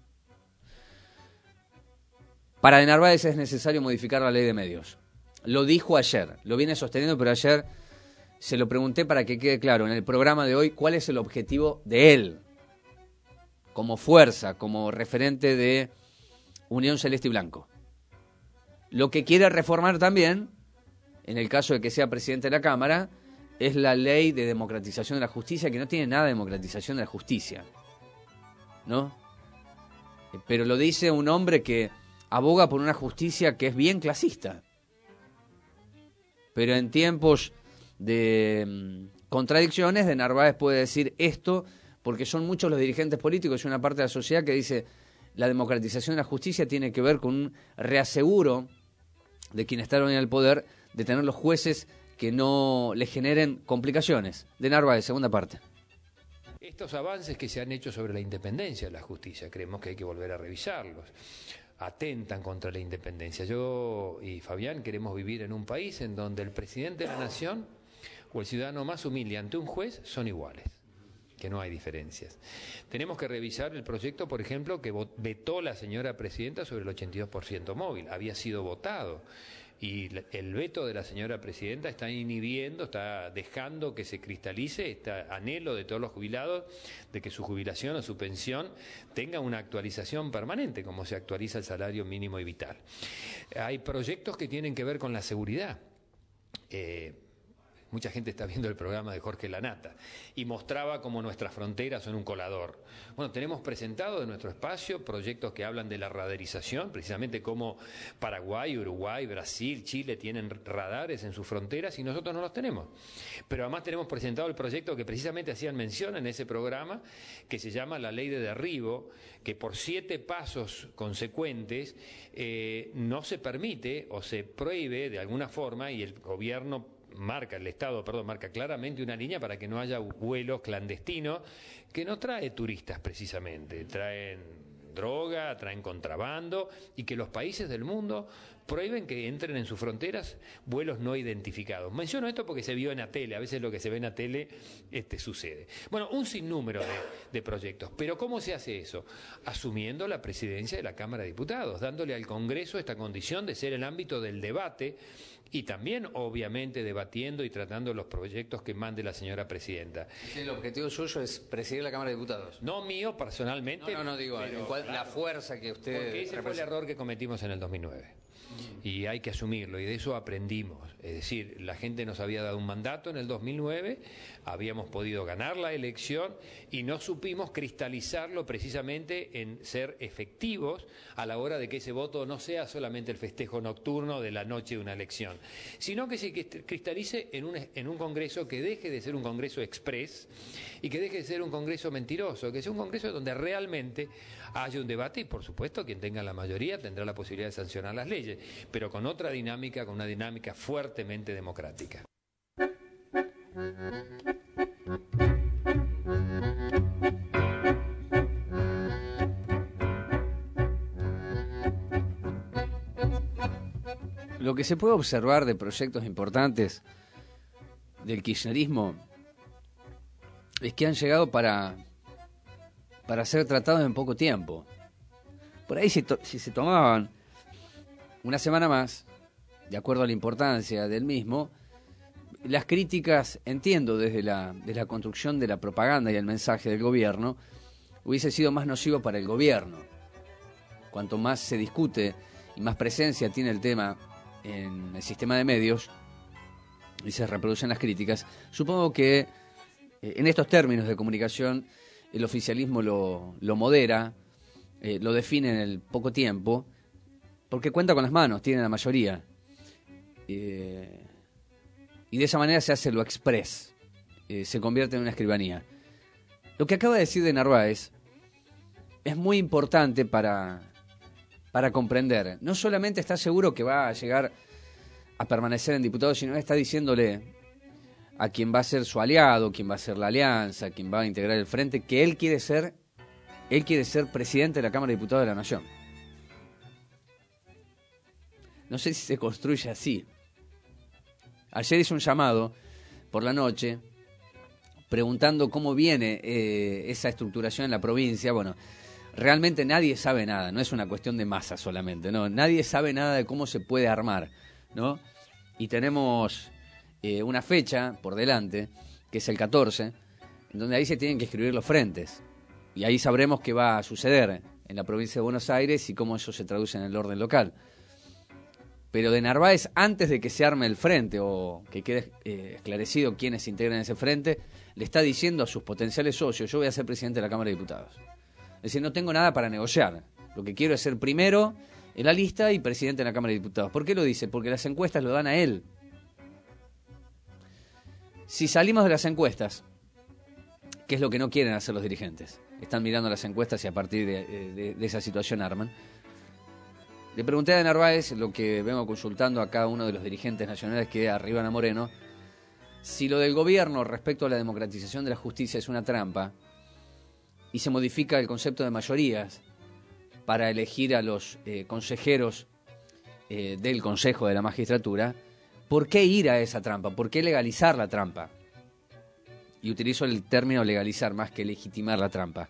Para de Narváez es necesario modificar la ley de medios. Lo dijo ayer, lo viene sosteniendo, pero ayer se lo pregunté para que quede claro en el programa de hoy cuál es el objetivo de él, como fuerza, como referente de Unión Celeste y Blanco. Lo que quiere reformar también, en el caso de que sea presidente de la Cámara, es la ley de democratización de la justicia, que no tiene nada de democratización de la justicia, ¿no? Pero lo dice un hombre que aboga por una justicia que es bien clasista. Pero en tiempos de contradicciones, de Narváez puede decir esto, porque son muchos los dirigentes políticos y una parte de la sociedad que dice la democratización de la justicia tiene que ver con un reaseguro de quienes están en el poder, de tener los jueces que no le generen complicaciones. De Narváez, segunda parte. Estos avances que se han hecho sobre la independencia de la justicia, creemos que hay que volver a revisarlos. Atentan contra la independencia. Yo y Fabián queremos vivir en un país en donde el presidente de la nación o el ciudadano más humilde ante un juez son iguales, que no hay diferencias. Tenemos que revisar el proyecto, por ejemplo, que vetó la señora presidenta sobre el 82% móvil. Había sido votado. Y el veto de la señora presidenta está inhibiendo, está dejando que se cristalice este anhelo de todos los jubilados de que su jubilación o su pensión tenga una actualización permanente, como se actualiza el salario mínimo y vital. Hay proyectos que tienen que ver con la seguridad. Mucha gente está viendo el programa de Jorge Lanata y mostraba cómo nuestras fronteras son un colador. Bueno, tenemos presentado en nuestro espacio proyectos que hablan de la radarización, precisamente cómo Paraguay, Uruguay, Brasil, Chile tienen radares en sus fronteras y nosotros no los tenemos. Pero además tenemos presentado el proyecto que precisamente hacían mención en ese programa, que se llama la Ley de Derribo, que por 7 pasos consecuentes no se permite o se prohíbe de alguna forma, y el gobierno el Estado marca claramente una línea para que no haya vuelos clandestinos que no trae turistas precisamente, traen droga, traen contrabando, y que los países del mundo prohíben que entren en sus fronteras vuelos no identificados. Menciono esto porque se vio en la tele, a veces lo que se ve en la tele sucede. Bueno, un sinnúmero de proyectos, pero ¿cómo se hace eso? Asumiendo la presidencia de la Cámara de Diputados, dándole al Congreso esta condición de ser el ámbito del debate y también, obviamente, debatiendo y tratando los proyectos que mande la señora presidenta. El objetivo suyo es presidir la Cámara de Diputados. No mío, personalmente. No, digo, la fuerza que usted porque ese fue el error que cometimos en el 2009. Y hay que asumirlo, y de eso aprendimos. Es decir, la gente nos había dado un mandato en el 2009, habíamos podido ganar la elección y no supimos cristalizarlo precisamente en ser efectivos a la hora de que ese voto no sea solamente el festejo nocturno de la noche de una elección, sino que se cristalice en un Congreso que deje de ser un Congreso express y que deje de ser un Congreso mentiroso, que sea un Congreso donde realmente haya un debate y, por supuesto, quien tenga la mayoría tendrá la posibilidad de sancionar las leyes, pero con otra dinámica, con una dinámica fuertemente democrática. Lo que se puede observar de proyectos importantes del kirchnerismo es que han llegado para ser tratados en poco tiempo. Por ahí si se tomaban una semana más, de acuerdo a la importancia del mismo, las críticas, entiendo, desde la construcción de la propaganda y el mensaje del gobierno, hubiese sido más nocivo para el gobierno. Cuanto más se discute y más presencia tiene el tema en el sistema de medios y se reproducen las críticas, supongo que en estos términos de comunicación el oficialismo lo modera, lo define en el poco tiempo, porque cuenta con las manos, tiene la mayoría. Y de esa manera se hace lo express, se convierte en una escribanía. Lo que acaba de decir de Narváez es muy importante para comprender. No solamente está seguro que va a llegar a permanecer en diputado, sino que está diciéndole a quien va a ser su aliado, quien va a ser la alianza, quien va a integrar el frente, que él quiere ser presidente de la Cámara de Diputados de la Nación. No sé si se construye así. Ayer hizo un llamado por la noche preguntando cómo viene esa estructuración en la provincia. Bueno, realmente nadie sabe nada, no es una cuestión de masa solamente, no, nadie sabe nada de cómo se puede armar, ¿no? Y tenemos una fecha por delante, que es el 14, en donde ahí se tienen que escribir los frentes, y ahí sabremos qué va a suceder en la provincia de Buenos Aires y cómo eso se traduce en el orden local. Pero de Narváez, antes de que se arme el frente o que quede esclarecido quiénes integran ese frente, le está diciendo a sus potenciales socios: yo voy a ser presidente de la Cámara de Diputados. Es decir, no tengo nada para negociar. Lo que quiero es ser primero en la lista y presidente de la Cámara de Diputados. ¿Por qué lo dice? Porque las encuestas lo dan a él. Si salimos de las encuestas, ¿qué es lo que no quieren hacer los dirigentes? Están mirando las encuestas y a partir de esa situación arman. Le pregunté a Narváez, lo que vengo consultando a cada uno de los dirigentes nacionales que arriban a Moreno, Si lo del gobierno respecto a la democratización de la justicia es una trampa y se modifica el concepto de mayorías para elegir a los consejeros del Consejo de la Magistratura, ¿por qué ir a esa trampa? ¿Por qué legalizar la trampa? Y utilizo el término legalizar más que legitimar la trampa.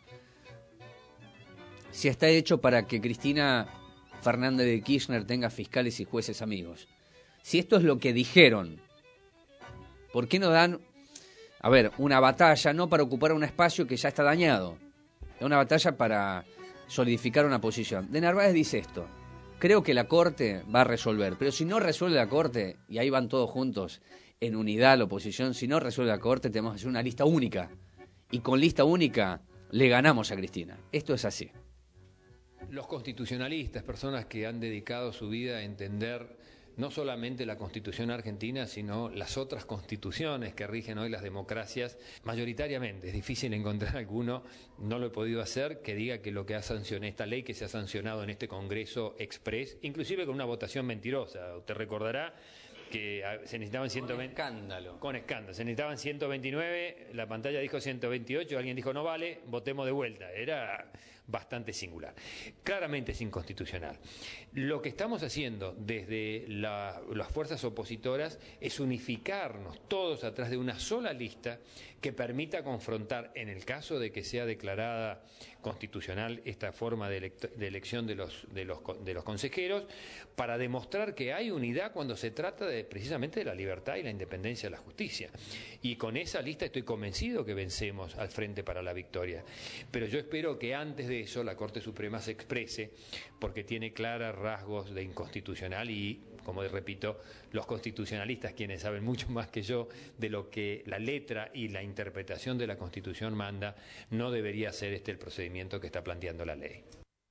Si está hecho para que Cristina Fernández de Kirchner tenga fiscales y jueces amigos. Si esto es lo que dijeron, ¿por qué no dan, una batalla no para ocupar un espacio que ya está dañado? Es una batalla para solidificar una posición. De Narváez dice esto: creo que la Corte va a resolver, pero si no resuelve la Corte, y ahí van todos juntos en unidad la oposición, si no resuelve la Corte tenemos que hacer una lista única, y con lista única le ganamos a Cristina. Esto es así. Los constitucionalistas, personas que han dedicado su vida a entender no solamente la Constitución argentina, sino las otras constituciones que rigen hoy las democracias, mayoritariamente. Es difícil encontrar alguno, no lo he podido hacer, que diga que lo que ha sancionado, esta ley que se ha sancionado en este Congreso Express, inclusive con una votación mentirosa. Usted recordará que se necesitaban 120... Con escándalo. Se necesitaban 129, la pantalla dijo 128, alguien dijo no vale, votemos de vuelta. Era bastante singular. Claramente es inconstitucional. Lo que estamos haciendo desde las fuerzas opositoras es unificarnos todos atrás de una sola lista que permita confrontar, en el caso de que sea declarada constitucional esta forma de elección de los consejeros, para demostrar que hay unidad cuando se trata precisamente de la libertad y la independencia de la justicia. Y con esa lista estoy convencido que vencemos al Frente para la Victoria. Pero yo espero que antes de eso la Corte Suprema se exprese, porque tiene claros rasgos de inconstitucional y, como repito, los constitucionalistas, quienes saben mucho más que yo de lo que la letra y la interpretación de la Constitución manda, no debería ser el procedimiento que está planteando la ley.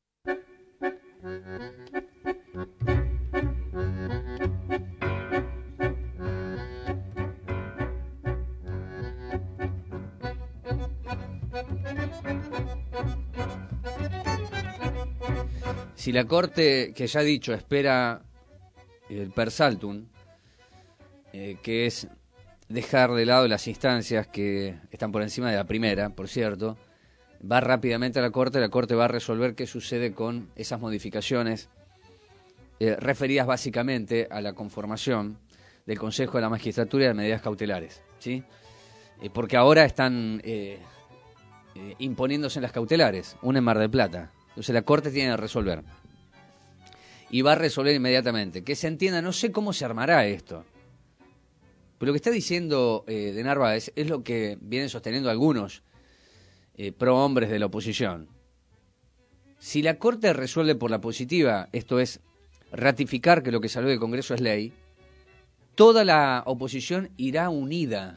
Si la Corte, que ya he dicho, espera el per saltum, que es dejar de lado las instancias que están por encima de la primera, por cierto, va rápidamente a la Corte va a resolver qué sucede con esas modificaciones referidas básicamente a la conformación del Consejo de la Magistratura y de medidas cautelares, ¿sí? Porque ahora están imponiéndose en las cautelares, una en Mar del Plata. Entonces la Corte tiene que resolver. Y va a resolver inmediatamente. Que se entienda, no sé cómo se armará esto. Pero lo que está diciendo de Narváez es lo que vienen sosteniendo algunos prohombres de la oposición. Si la Corte resuelve por la positiva, esto es, ratificar que lo que salió del Congreso es ley, toda la oposición irá unida.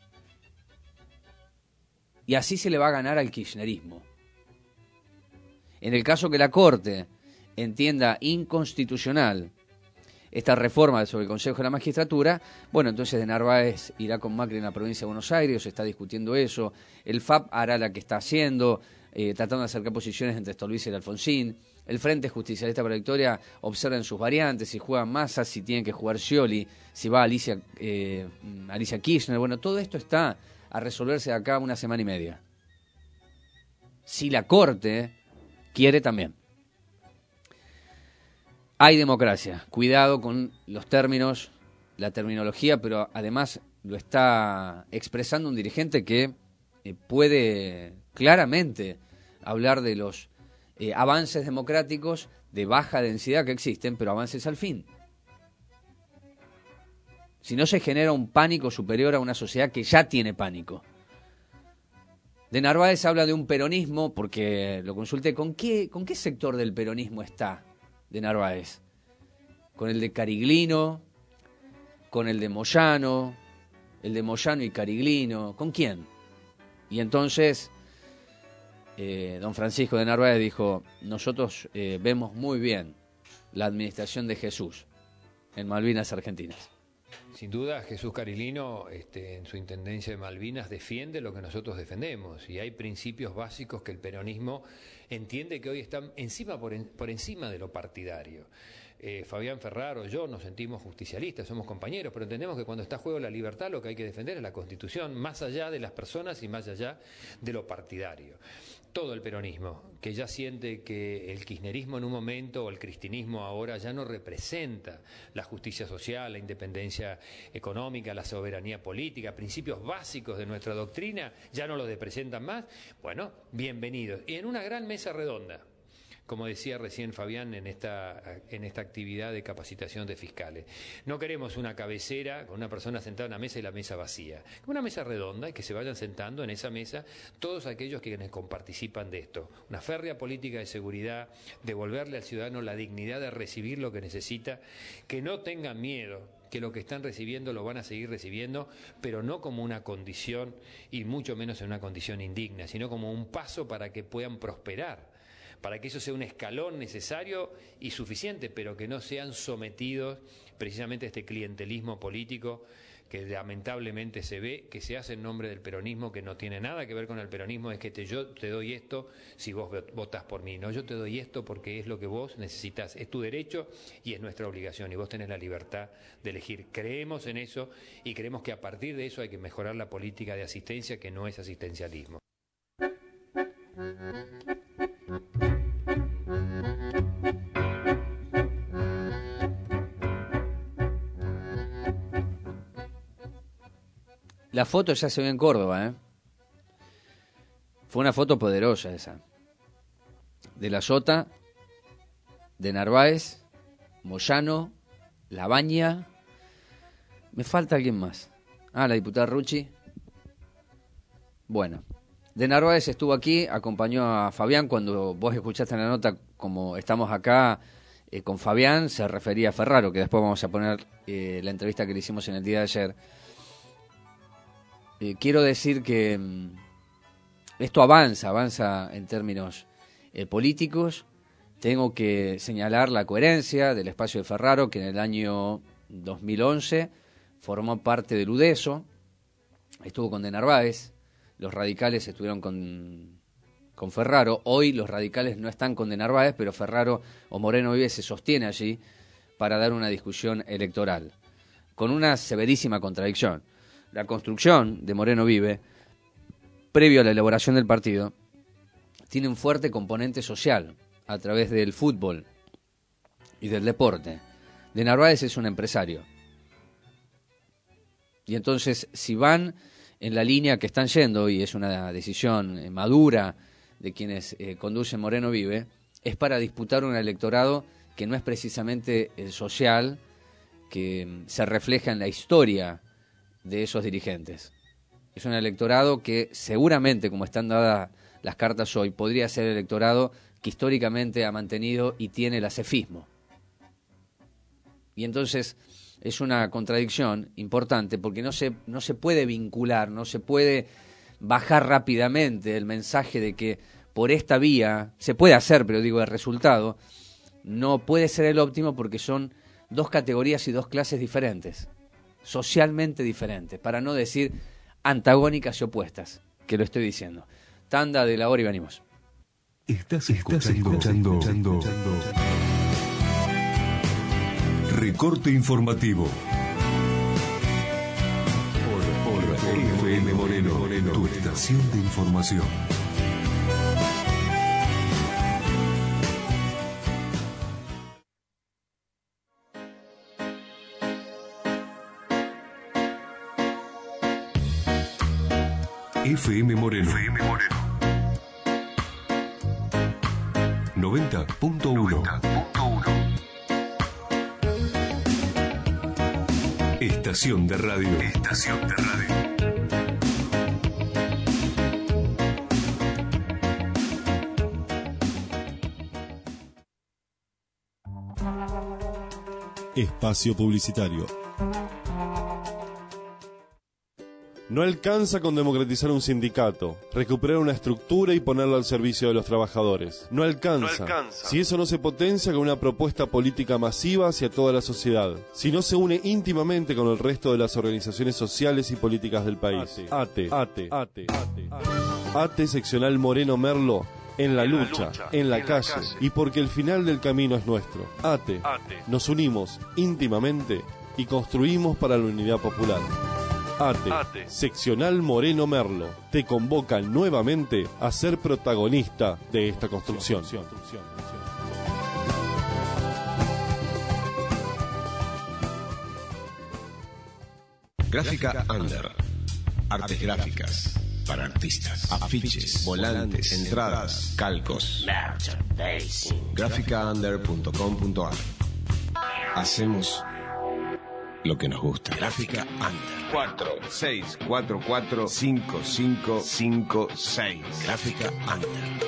Y así se le va a ganar al kirchnerismo. En el caso que la Corte entienda inconstitucional esta reforma sobre el Consejo de la Magistratura, bueno, entonces de Narváez irá con Macri en la provincia de Buenos Aires, se está discutiendo eso, el FAP hará la que está haciendo, tratando de acercar posiciones entre Stolbizer y Alfonsín, el Frente Justicialista para la Victoria observa en sus variantes, si juegan Massa, si tienen que jugar Scioli, si va Alicia Kirchner, bueno, todo esto está a resolverse de acá una semana y media. Si la Corte quiere también. Hay democracia, cuidado con los términos, la terminología, pero además lo está expresando un dirigente que puede claramente hablar de los avances democráticos de baja densidad que existen, pero avances al fin. Si no se genera un pánico superior a una sociedad que ya tiene pánico. De Narváez habla de un peronismo, porque lo consulté, ¿con qué sector del peronismo está de Narváez? ¿Con el de Cariglino? ¿Con el de Moyano? ¿El de Moyano y Cariglino? ¿Con quién? Y entonces don Francisco de Narváez dijo, nosotros vemos muy bien la administración de Jesús en Malvinas Argentinas. Sin duda, Jesús Carilino, en su intendencia de Malvinas, defiende lo que nosotros defendemos. Y hay principios básicos que el peronismo entiende que hoy están por encima de lo partidario. Fabián Ferraro, yo nos sentimos justicialistas, somos compañeros, pero entendemos que cuando está en juego la libertad, lo que hay que defender es la Constitución, más allá de las personas y más allá de lo partidario. Todo el peronismo, que ya siente que el kirchnerismo en un momento o el cristinismo ahora ya no representa la justicia social, la independencia económica, la soberanía política, principios básicos de nuestra doctrina, ya no los representan más, bueno, bienvenidos. Y en una gran mesa redonda, como decía recién Fabián en esta actividad de capacitación de fiscales. No queremos una cabecera con una persona sentada en la mesa y la mesa vacía. Una mesa redonda y que se vayan sentando en esa mesa todos aquellos quienes comparticipan de esto. Una férrea política de seguridad, devolverle al ciudadano la dignidad de recibir lo que necesita, que no tengan miedo, que lo que están recibiendo lo van a seguir recibiendo, pero no como una condición y mucho menos en una condición indigna, sino como un paso para que puedan prosperar, para que eso sea un escalón necesario y suficiente, pero que no sean sometidos precisamente a este clientelismo político que lamentablemente se ve, que se hace en nombre del peronismo, que no tiene nada que ver con el peronismo, es que yo te doy esto si vos votás por mí, no, yo te doy esto porque es lo que vos necesitas, es tu derecho y es nuestra obligación, y vos tenés la libertad de elegir. Creemos en eso y creemos que a partir de eso hay que mejorar la política de asistencia, que no es asistencialismo. La foto ya se ve en Córdoba, ¿eh? Fue una foto poderosa esa. De la Sota, de Narváez, Moyano, Labaña. Me falta alguien más. Ah, la diputada Rucci. Bueno, de Narváez estuvo aquí, acompañó a Fabián. Cuando vos escuchaste en la nota, como estamos acá con Fabián, se refería a Ferraro, que después vamos a poner la entrevista que le hicimos en el día de ayer. Quiero decir que esto avanza en términos políticos. Tengo que señalar la coherencia del espacio de Ferraro, que en el año 2011 formó parte del UDESO, estuvo con De Narváez, los radicales estuvieron con Ferraro. Hoy los radicales no están con De Narváez, pero Ferraro o Moreno Vive se sostiene allí para dar una discusión electoral, con una severísima contradicción. La construcción de Moreno Vive, previo a la elaboración del partido, tiene un fuerte componente social a través del fútbol y del deporte. De Narváez es un empresario. Y entonces, si van en la línea que están yendo, y es una decisión madura de quienes conducen Moreno Vive, es para disputar un electorado que no es precisamente el social, que se refleja en la historia de esos dirigentes. Es un electorado que seguramente, como están dadas las cartas hoy, podría ser el electorado que históricamente ha mantenido y tiene el acefismo. Y entonces es una contradicción importante, porque no se puede vincular, no se puede bajar rápidamente el mensaje de que por esta vía se puede hacer, pero digo, el resultado no puede ser el óptimo, porque son dos categorías y dos clases diferentes, socialmente diferentes, para no decir antagónicas y opuestas, que lo estoy diciendo. Tanda de la hora y venimos. Estás escuchando Recorte Informativo por FM Moreno, tu estación de información. FM Moreno. 90.1. Estación de radio. Espacio publicitario. No alcanza con democratizar un sindicato, recuperar una estructura y ponerlo al servicio de los trabajadores. No alcanza. Si eso no se potencia con una propuesta política masiva hacia toda la sociedad. Si no se une íntimamente con el resto de las organizaciones sociales y políticas del país. ATE seccional Moreno Merlo. En la lucha, en la calle, y porque el final del camino es nuestro. ATE. Nos unimos íntimamente y construimos para la unidad popular. ATE, seccional Moreno Merlo, te convoca nuevamente a ser protagonista de esta construcción. Gráfica Under. Artes gráficas. Para artistas, afiches, volantes, entradas, calcos. Graficaunder.com.ar. Hacemos lo que nos gusta. Gráfica Under. 46445556. Gráfica Under.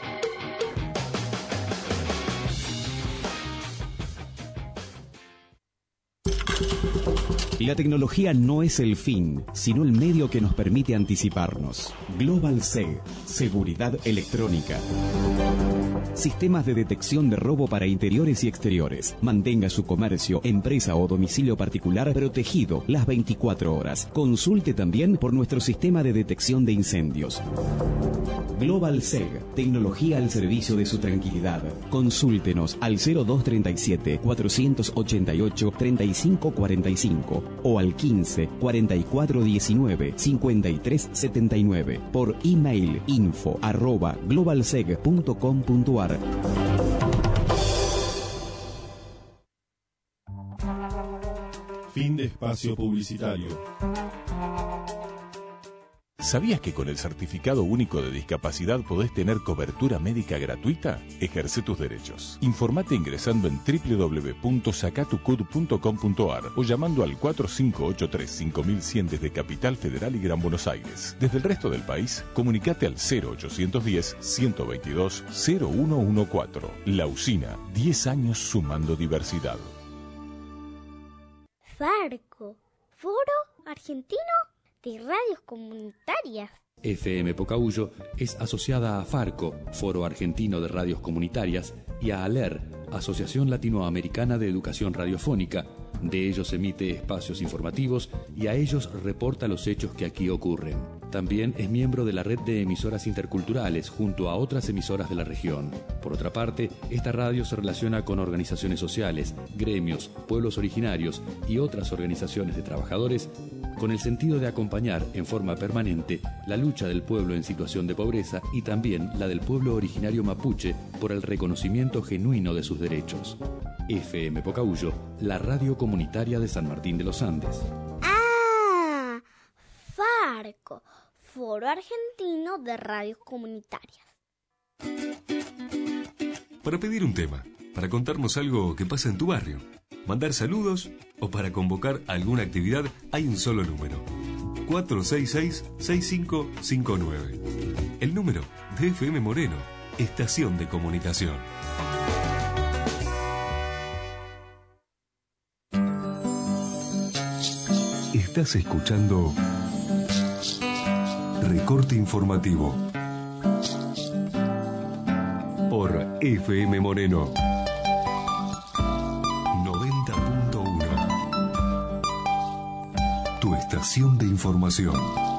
La tecnología no es el fin, sino el medio que nos permite anticiparnos. Global SEG, seguridad electrónica. Sistemas de detección de robo para interiores y exteriores. Mantenga su comercio, empresa o domicilio particular protegido las 24 horas. Consulte también por nuestro sistema de detección de incendios. Global SEG, tecnología al servicio de su tranquilidad. Consúltenos al 0237-488-3545 o al 15-4419-5379 por email info@globalseg.com.ar. Fin de espacio publicitario. ¿Sabías que con el Certificado Único de Discapacidad podés tener cobertura médica gratuita? Ejerce tus derechos. Informate ingresando en www.sacatucud.com.ar o llamando al 4583-5100 desde Capital Federal y Gran Buenos Aires. Desde el resto del país, comunicate al 0810-122-0114. La Usina, 10 años sumando diversidad. Farco, Foro Argentino de Radios Comunitarias. FM Pocahuyo es asociada a Farco, Foro Argentino de Radios Comunitarias, y a ALER, Asociación Latinoamericana de Educación Radiofónica. De ellos emite espacios informativos y a ellos reporta los hechos que aquí ocurren. También es miembro de la red de emisoras interculturales junto a otras emisoras de la región. Por otra parte, esta radio se relaciona con organizaciones sociales, gremios, pueblos originarios y otras organizaciones de trabajadores con el sentido de acompañar en forma permanente la lucha del pueblo en situación de pobreza y también la del pueblo originario mapuche por el reconocimiento genuino de sus derechos. FM Pocahuyo, la radio comunitaria de San Martín de los Andes. ¡Ah! Farco, Foro Argentino de Radios Comunitarias. Para pedir un tema, para contarnos algo que pasa en tu barrio, mandar saludos o para convocar alguna actividad, hay un solo número: 466-6559. El número de FM Moreno, Estación de Comunicación. Estás escuchando Recorte Informativo por FM Moreno 90.1. Tu estación de información.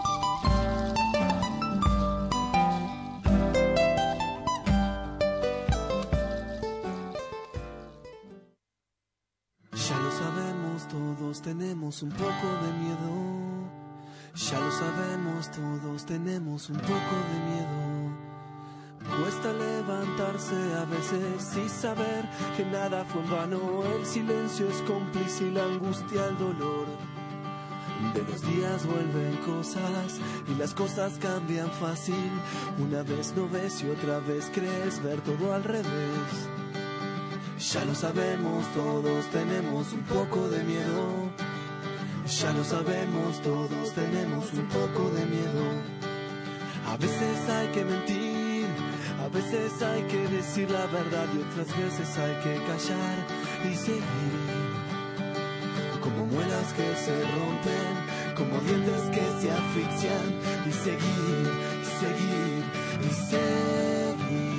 Ya lo sabemos, todos tenemos un poco de miedo. Ya lo sabemos, todos tenemos un poco de miedo. Cuesta levantarse a veces y saber que nada fue en vano. El silencio es cómplice y la angustia el dolor. De los días vuelven cosas y las cosas cambian fácil. Una vez no ves y otra vez crees ver todo al revés. Ya lo sabemos, todos tenemos un poco de miedo. Ya lo sabemos, todos tenemos un poco de miedo. A veces hay que mentir, a veces hay que decir la verdad y otras veces hay que callar y seguir. Como muelas que se rompen, como dientes que se asfixian y seguir, y seguir, y seguir.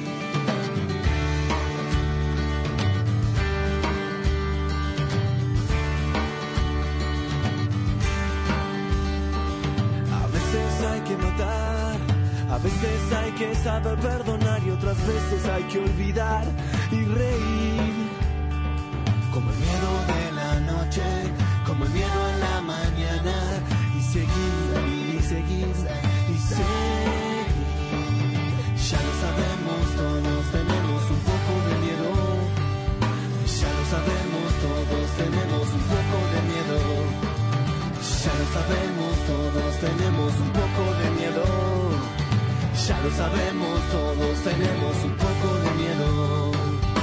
A veces hay que matar, a veces hay que saber perdonar y otras veces hay que olvidar y reír. Como el miedo de la noche, como el miedo en la mañana, y seguir, y seguir, y seguir. Ya lo sabemos, todos tenemos un poco de miedo. Ya lo sabemos, todos tenemos un poco de miedo. Ya lo sabemos, todos tenemos un poco de miedo. Ya lo sabemos, todos tenemos un poco de miedo.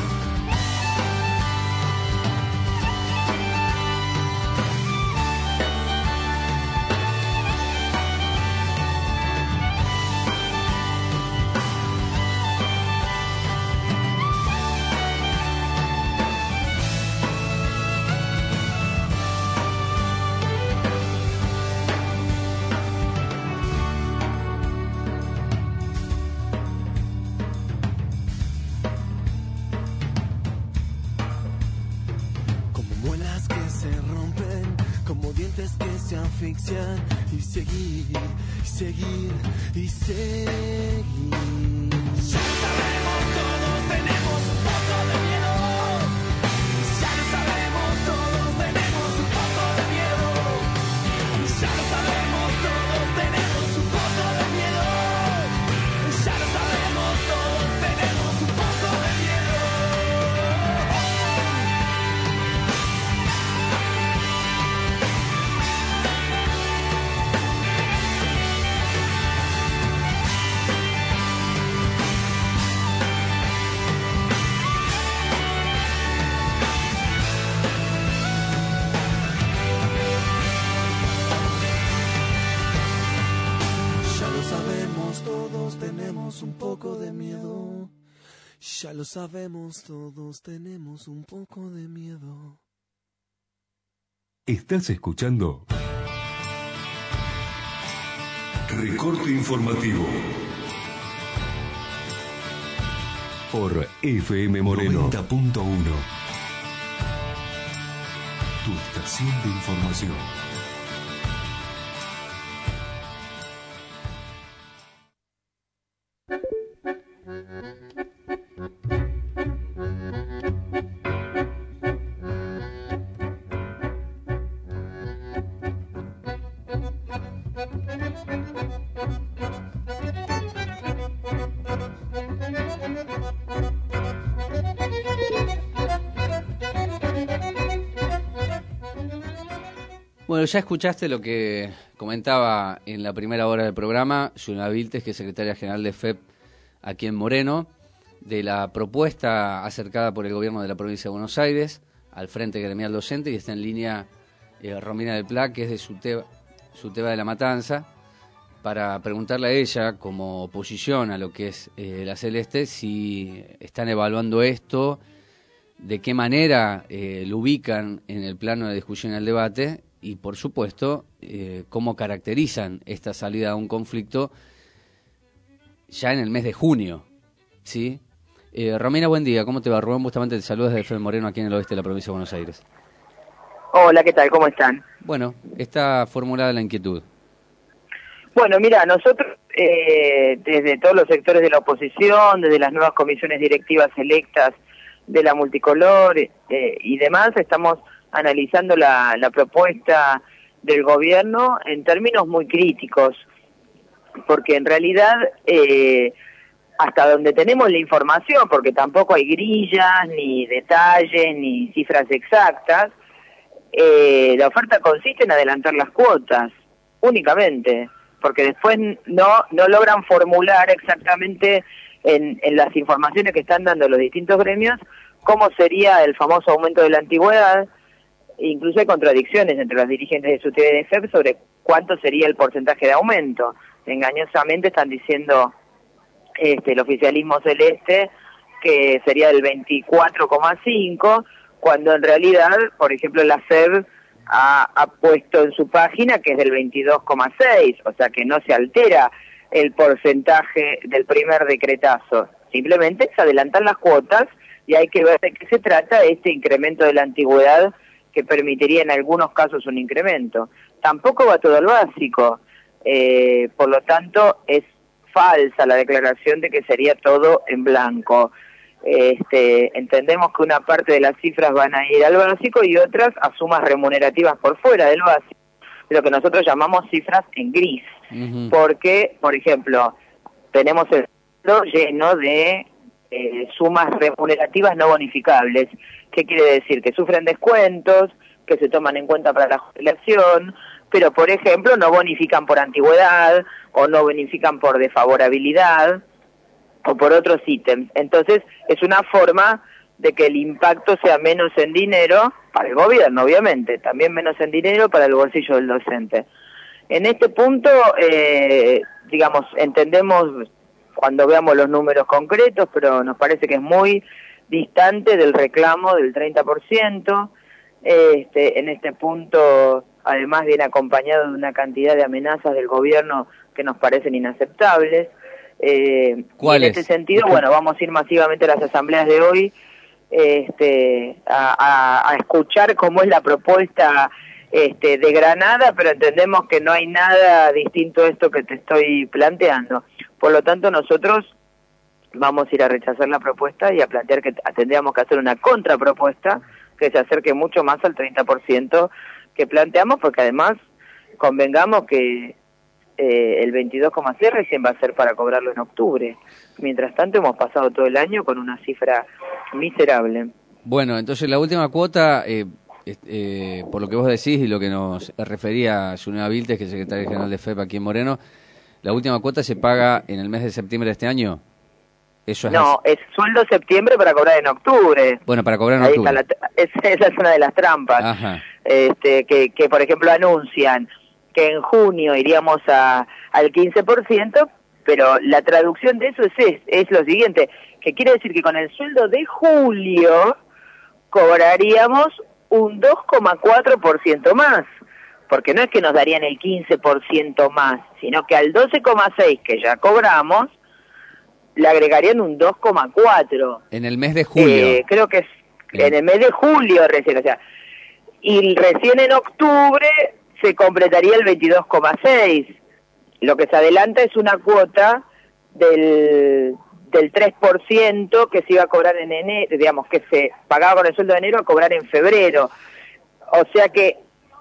Asfixian y seguir, y seguir, y seguir. Ya lo sabemos, todos tenemos un poco de miedo. Ya lo sabemos, todos tenemos un poco de miedo. Ya lo sabemos, todos tenemos un poco de miedo. Ya lo sabemos, todos tenemos un poco de miedo. Todos tenemos un poco de miedo. Ya lo sabemos, todos tenemos un poco de miedo. Estás escuchando Recorte Informativo por FM Moreno 90.1. Tu estación de información. Bueno, ya escuchaste lo que comentaba en la primera hora del programa Yuna Viltes, que es secretaria general de FEP aquí en Moreno, de la propuesta acercada por el gobierno de la provincia de Buenos Aires al Frente Gremial Docente, y está en línea Romina del Pla, que es de Suteba de la Matanza, para preguntarle a ella, como oposición a lo que es la Celeste, si están evaluando esto, de qué manera lo ubican en el plano de discusión y el debate, y por supuesto, cómo caracterizan esta salida a un conflicto ya en el mes de junio, ¿sí? Romina, buen día, ¿cómo te va? Rubén Bustamante te saluda desde Fede Moreno, aquí en el oeste de la provincia de Buenos Aires. Hola, ¿qué tal? ¿Cómo están? Bueno, está formulada la inquietud. Bueno, mira, nosotros desde todos los sectores de la oposición, desde las nuevas comisiones directivas electas de la multicolor y demás, estamos analizando la propuesta del gobierno en términos muy críticos, porque en realidad hasta donde tenemos la información, porque tampoco hay grillas, ni detalles, ni cifras exactas, la oferta consiste en adelantar las cuotas, únicamente, porque después no logran formular exactamente en las informaciones que están dando los distintos gremios cómo sería el famoso aumento de la antigüedad. Incluso hay contradicciones entre los dirigentes de SUTEBA y de FEP sobre cuánto sería el porcentaje de aumento. Engañosamente están diciendo el oficialismo celeste que sería del 24,5, cuando en realidad, por ejemplo, la FEB ha puesto en su página que es del 22,6, o sea que no se altera el porcentaje del primer decretazo, simplemente se adelantan las cuotas y hay que ver de qué se trata este incremento de la antigüedad que permitiría en algunos casos un incremento. Tampoco va todo al básico, por lo tanto es falsa la declaración de que sería todo en blanco. Entendemos que una parte de las cifras van a ir al básico y otras a sumas remunerativas por fuera del básico, lo que nosotros llamamos cifras en gris, porque, por ejemplo, tenemos el sueldo lleno de sumas remunerativas no bonificables. ¿Qué quiere decir? Que sufren descuentos, que se toman en cuenta para la jubilación, pero, por ejemplo, no bonifican por antigüedad o no bonifican por desfavorabilidad o por otros ítems. Entonces, es una forma de que el impacto sea menos en dinero para el gobierno, obviamente, también menos en dinero para el bolsillo del docente. En este punto, digamos, entendemos cuando veamos los números concretos, pero nos parece que es muy distante del reclamo del 30%. En este punto, además, viene acompañado de una cantidad de amenazas del gobierno que nos parecen inaceptables. ¿Cuáles? En este sentido, bueno, vamos a ir masivamente a las asambleas de hoy a escuchar cómo es la propuesta de Granada, pero entendemos que no hay nada distinto a esto que te estoy planteando. Por lo tanto, nosotros vamos a ir a rechazar la propuesta y a plantear que tendríamos que hacer una contrapropuesta que se acerque mucho más al 30% que planteamos, porque además convengamos que el 22,6 recién va a ser para cobrarlo en octubre. Mientras tanto, hemos pasado todo el año con una cifra miserable. Bueno, entonces la última cuota, por lo que vos decís y lo que nos refería Junea Viltes, que es secretaria general de FEP aquí en Moreno, la última cuota se paga en el mes de septiembre de este año. Eso es no, es sueldo septiembre para cobrar en octubre. Bueno, para cobrar en Ahí octubre. Esa es una de las trampas. Ajá. Que por ejemplo anuncian que en junio iríamos al 15%, pero la traducción de eso es lo siguiente, que quiere decir que con el sueldo de julio cobraríamos un 2,4% más, porque no es que nos darían el 15% más, sino que al 12,6 que ya cobramos, le agregarían un 2,4. En el mes de julio. Creo que es en el mes de julio recién, o sea, y recién en octubre se completaría el 22,6. Lo que se adelanta es una cuota del 3% que se iba a cobrar en enero, digamos, que se pagaba con el sueldo de enero a cobrar en febrero. O sea que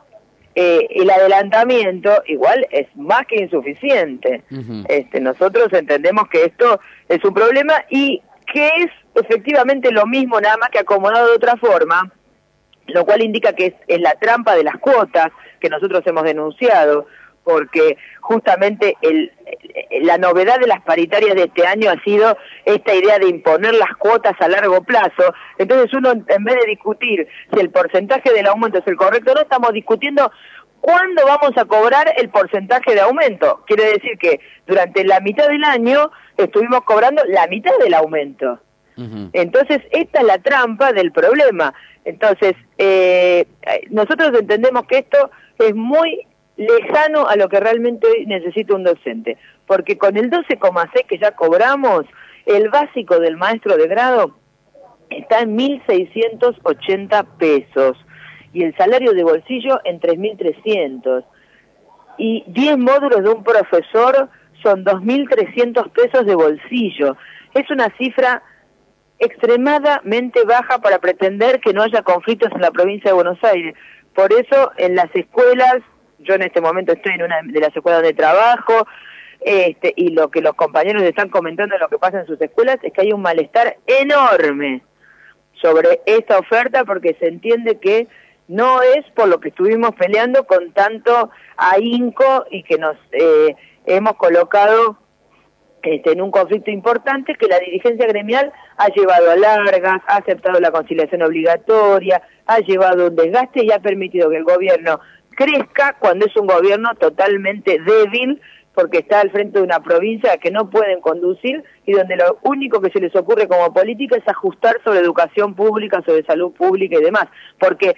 el adelantamiento igual es más que insuficiente. Nosotros entendemos que esto es un problema y que es efectivamente lo mismo, nada más que acomodado de otra forma, lo cual indica que es la trampa de las cuotas que nosotros hemos denunciado, porque justamente la novedad de las paritarias de este año ha sido esta idea de imponer las cuotas a largo plazo. Entonces uno, en vez de discutir si el porcentaje del aumento es el correcto o no, estamos discutiendo cuándo vamos a cobrar el porcentaje de aumento. Quiere decir que durante la mitad del año estuvimos cobrando la mitad del aumento. Entonces esta es la trampa del problema. Entonces nosotros entendemos que esto es muy lejano a lo que realmente necesita un docente, porque con el 12,6 que ya cobramos, el básico del maestro de grado está en 1.680 pesos y el salario de bolsillo en 3.300, y 10 módulos de un profesor son 2.300 pesos de bolsillo. Es una cifra extremadamente baja para pretender que no haya conflictos en la provincia de Buenos Aires. Por eso en las escuelas, yo en este momento estoy en una de las escuelas donde trabajo, y lo que los compañeros están comentando de lo que pasa en sus escuelas es que hay un malestar enorme sobre esta oferta, porque se entiende que no es por lo que estuvimos peleando con tanto ahínco y que nos hemos colocado en un conflicto importante, que la dirigencia gremial ha llevado a largas, ha aceptado la conciliación obligatoria, ha llevado un desgaste y ha permitido que el gobierno crezca cuando es un gobierno totalmente débil, porque está al frente de una provincia que no pueden conducir y donde lo único que se les ocurre como política es ajustar sobre educación pública, sobre salud pública y demás, porque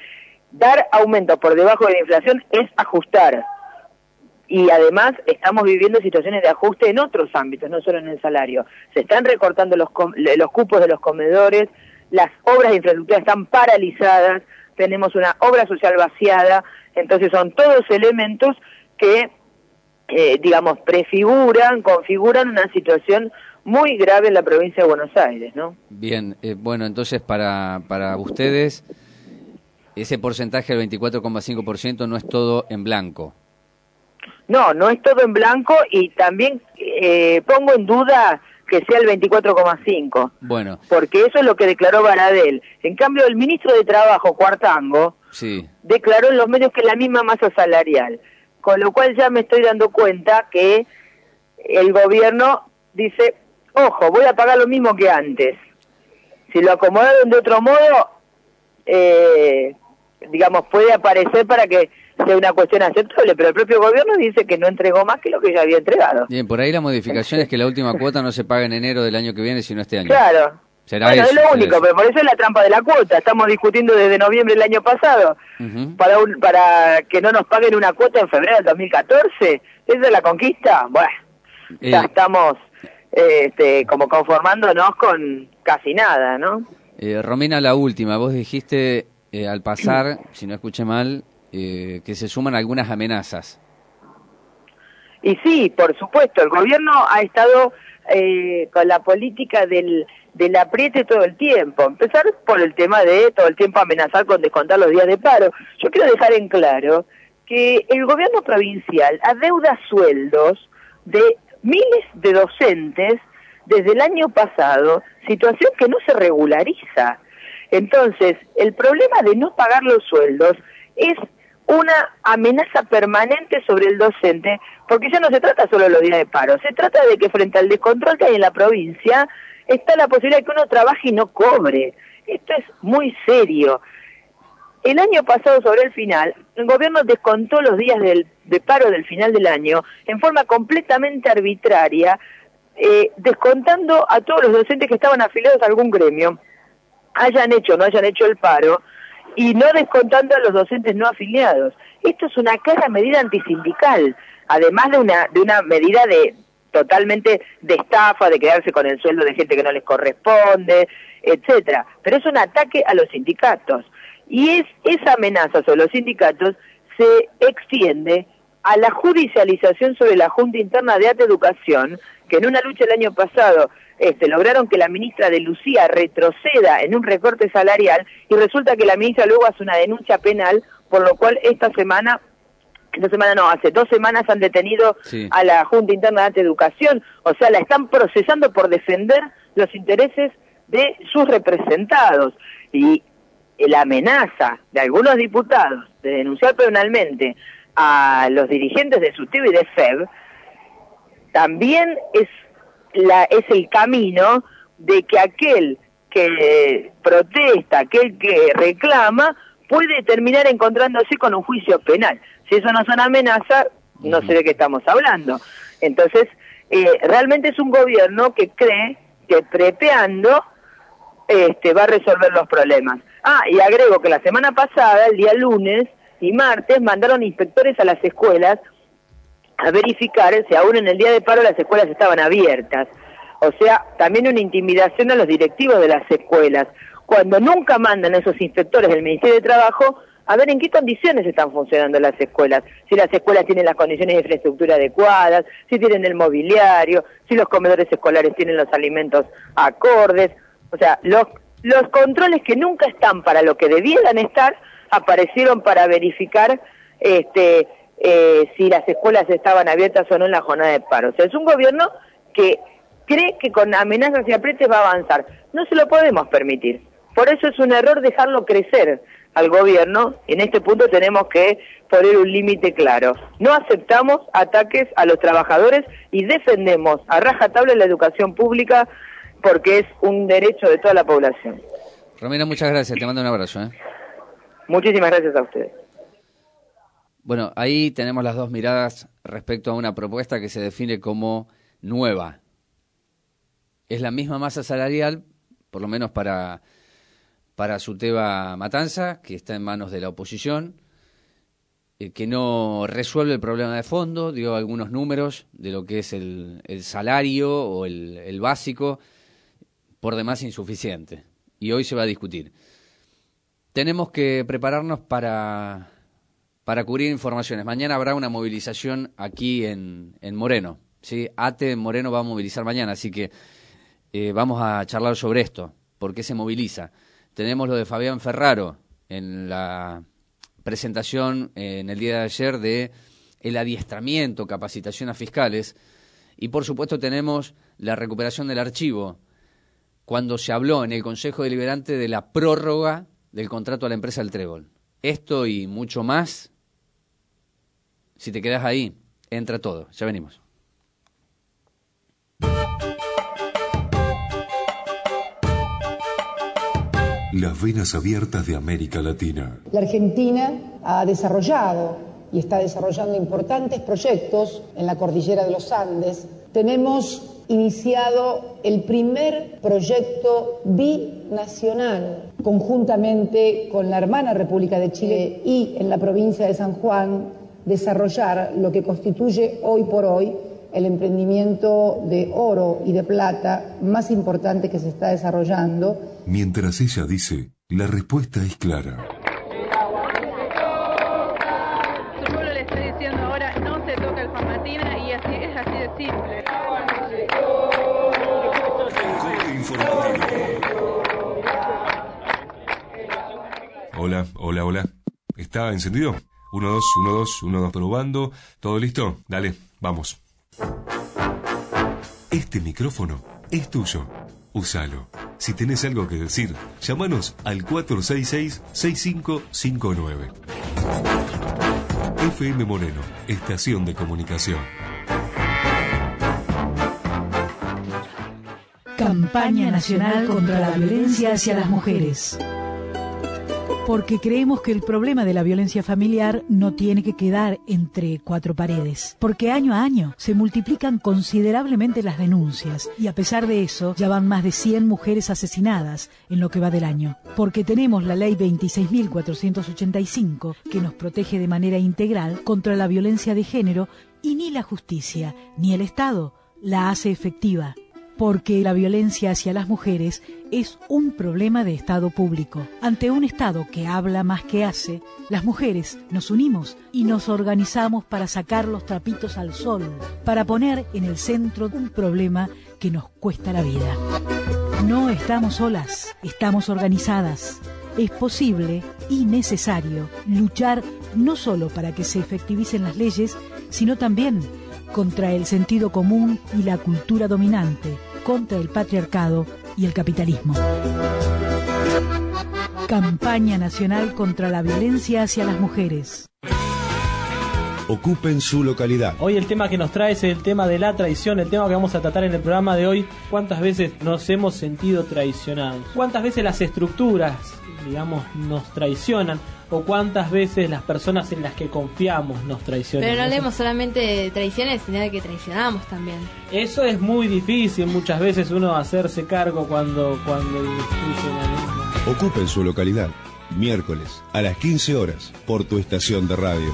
dar aumento por debajo de la inflación es ajustar. Y además estamos viviendo situaciones de ajuste en otros ámbitos, no solo en el salario. Se están recortando los cupos de los comedores, las obras de infraestructura están paralizadas, tenemos una obra social vaciada, entonces son todos elementos que, configuran una situación muy grave en la provincia de Buenos Aires, ¿no? Bien, bueno, entonces para ustedes ese porcentaje del 24,5% no es todo en blanco. No, no es todo en blanco y también pongo en duda que sea el 24,5%. Bueno. Porque eso es lo que declaró Baradel. En cambio, el ministro de Trabajo, Cuartango, sí, declaró en los medios que es la misma masa salarial. Con lo cual ya me estoy dando cuenta que el gobierno dice, ojo, voy a pagar lo mismo que antes. Si lo acomodaron de otro modo, puede aparecer para que sea una cuestión aceptable, pero el propio gobierno dice que no entregó más que lo que ya había entregado. Bien, por ahí la modificación es que la última cuota no se paga en enero del año que viene, sino este año. Claro. Será eso, es lo único, pero por eso es la trampa de la cuota. Estamos discutiendo desde noviembre del año pasado para que no nos paguen una cuota en febrero del 2014. ¿Esa es la conquista? Bueno, ya estamos como conformándonos con casi nada, ¿no? Romina, la última. Vos dijiste al pasar, si no escuché mal, que se suman algunas amenazas. Y sí, por supuesto, el gobierno ha estado con la política del apriete todo el tiempo. Empezar por el tema de todo el tiempo amenazar con descontar los días de paro. Yo quiero dejar en claro que el gobierno provincial adeuda sueldos de miles de docentes desde el año pasado, situación que no se regulariza. Entonces, el problema de no pagar los sueldos es una amenaza permanente sobre el docente, porque ya no se trata solo de los días de paro, se trata de que frente al descontrol que hay en la provincia, está la posibilidad de que uno trabaje y no cobre. Esto es muy serio. El año pasado, sobre el final, el gobierno descontó los días de paro del final del año en forma completamente arbitraria, descontando a todos los docentes que estaban afiliados a algún gremio, hayan hecho o no hayan hecho el paro, y no descontando a los docentes no afiliados. Esto es una clara medida antisindical, además de una medida totalmente de estafa, de quedarse con el sueldo de gente que no les corresponde, etcétera. Pero es un ataque a los sindicatos. Y esa amenaza sobre los sindicatos se extiende a la judicialización sobre la Junta Interna de Alta Educación, que en una lucha el año pasado lograron que la ministra de Lucía retroceda en un recorte salarial, y resulta que la ministra luego hace una denuncia penal, por lo cual hace 2 semanas han detenido a la Junta Interna de Alta Educación, o sea, la están procesando por defender los intereses de sus representados. Y la amenaza de algunos diputados de denunciar penalmente a los dirigentes de SUTEB y de FEB también es el camino de que aquel que protesta, aquel que reclama, puede terminar encontrándose con un juicio penal. Si eso no son amenazas, no sé de qué estamos hablando. Entonces, realmente es un gobierno que cree que prepeando va a resolver los problemas. Y agrego que la semana pasada, el día lunes y martes, mandaron inspectores a las escuelas a verificar si aún en el día de paro las escuelas estaban abiertas. O sea, también una intimidación a los directivos de las escuelas, cuando nunca mandan a esos inspectores del Ministerio de Trabajo a ver en qué condiciones están funcionando las escuelas, si las escuelas tienen las condiciones de infraestructura adecuadas, si tienen el mobiliario, si los comedores escolares tienen los alimentos acordes. O sea, los controles que nunca están para lo que debieran estar, aparecieron para verificar si las escuelas estaban abiertas o no en la jornada de paro. O sea, es un gobierno que cree que con amenazas y aprietes va a avanzar. No se lo podemos permitir. Por eso es un error dejarlo crecer al gobierno. En este punto tenemos que poner un límite claro. No aceptamos ataques a los trabajadores y defendemos a rajatabla la educación pública, porque es un derecho de toda la población. Romina, muchas gracias. Te mando un abrazo. Muchísimas gracias a ustedes. Bueno, ahí tenemos las dos miradas respecto a una propuesta que se define como nueva. Es la misma masa salarial, por lo menos para para Suteba Matanza, que está en manos de la oposición, que no resuelve el problema de fondo, dio algunos números de lo que es el salario o el básico, por demás insuficiente. Y hoy se va a discutir. Tenemos que prepararnos para cubrir informaciones. Mañana habrá una movilización aquí en Moreno, ¿sí? ATE en Moreno va a movilizar mañana, así que vamos a charlar sobre esto. ¿Por qué se moviliza? Tenemos lo de Fabián Ferraro en la presentación en el día de ayer de el adiestramiento, capacitación a fiscales, y por supuesto tenemos la recuperación del archivo, cuando se habló en el Consejo Deliberante de la prórroga del contrato a la empresa El Trébol. Esto y mucho más, si te quedas ahí, entra todo. Ya venimos. Las venas abiertas de América Latina. La Argentina ha desarrollado y está desarrollando importantes proyectos en la cordillera de los Andes. Tenemos iniciado el primer proyecto binacional conjuntamente con la hermana República de Chile y en la provincia de San Juan desarrollar lo que constituye hoy por hoy el emprendimiento de oro y de plata más importante que se está desarrollando. Mientras ella dice, la respuesta es clara. Su pueblo le está diciendo ahora no se toca el Famatina y así es así de simple. Hola, hola, hola. ¿Está encendido? 1, 2, 1, 2, 1, 2, probando. ¿Todo listo? Dale, vamos. Este micrófono es tuyo. Úsalo. Si tenés algo que decir, llámanos al 466-6559. FM Moreno, estación de comunicación. Campaña Nacional contra la Violencia hacia las Mujeres. Porque creemos que el problema de la violencia familiar no tiene que quedar entre cuatro paredes. Porque año a año se multiplican considerablemente las denuncias y a pesar de eso ya van más de 100 mujeres asesinadas en lo que va del año. Porque tenemos la ley 26.485 que nos protege de manera integral contra la violencia de género y ni la justicia ni el Estado la hace efectiva. Porque la violencia hacia las mujeres es un problema de Estado público. Ante un Estado que habla más que hace, las mujeres nos unimos y nos organizamos para sacar los trapitos al sol, para poner en el centro un problema que nos cuesta la vida. No estamos solas, estamos organizadas. Es posible y necesario luchar no solo para que se efectivicen las leyes, sino también contra el sentido común y la cultura dominante, contra el patriarcado y el capitalismo. Campaña Nacional contra la Violencia hacia las Mujeres. Ocupen su localidad. Hoy el tema que nos trae es el tema de la traición, el tema que vamos a tratar en el programa de hoy. ¿Cuántas veces nos hemos sentido traicionados? ¿Cuántas veces las estructuras, digamos, nos traicionan? ¿O cuántas veces las personas en las que confiamos nos traicionan? Pero no hablemos solamente de traiciones, sino de que traicionamos también. Eso es muy difícil muchas veces uno hacerse cargo cuando dicen. Ocupen su localidad. Miércoles a las 15 horas por tu estación de radio.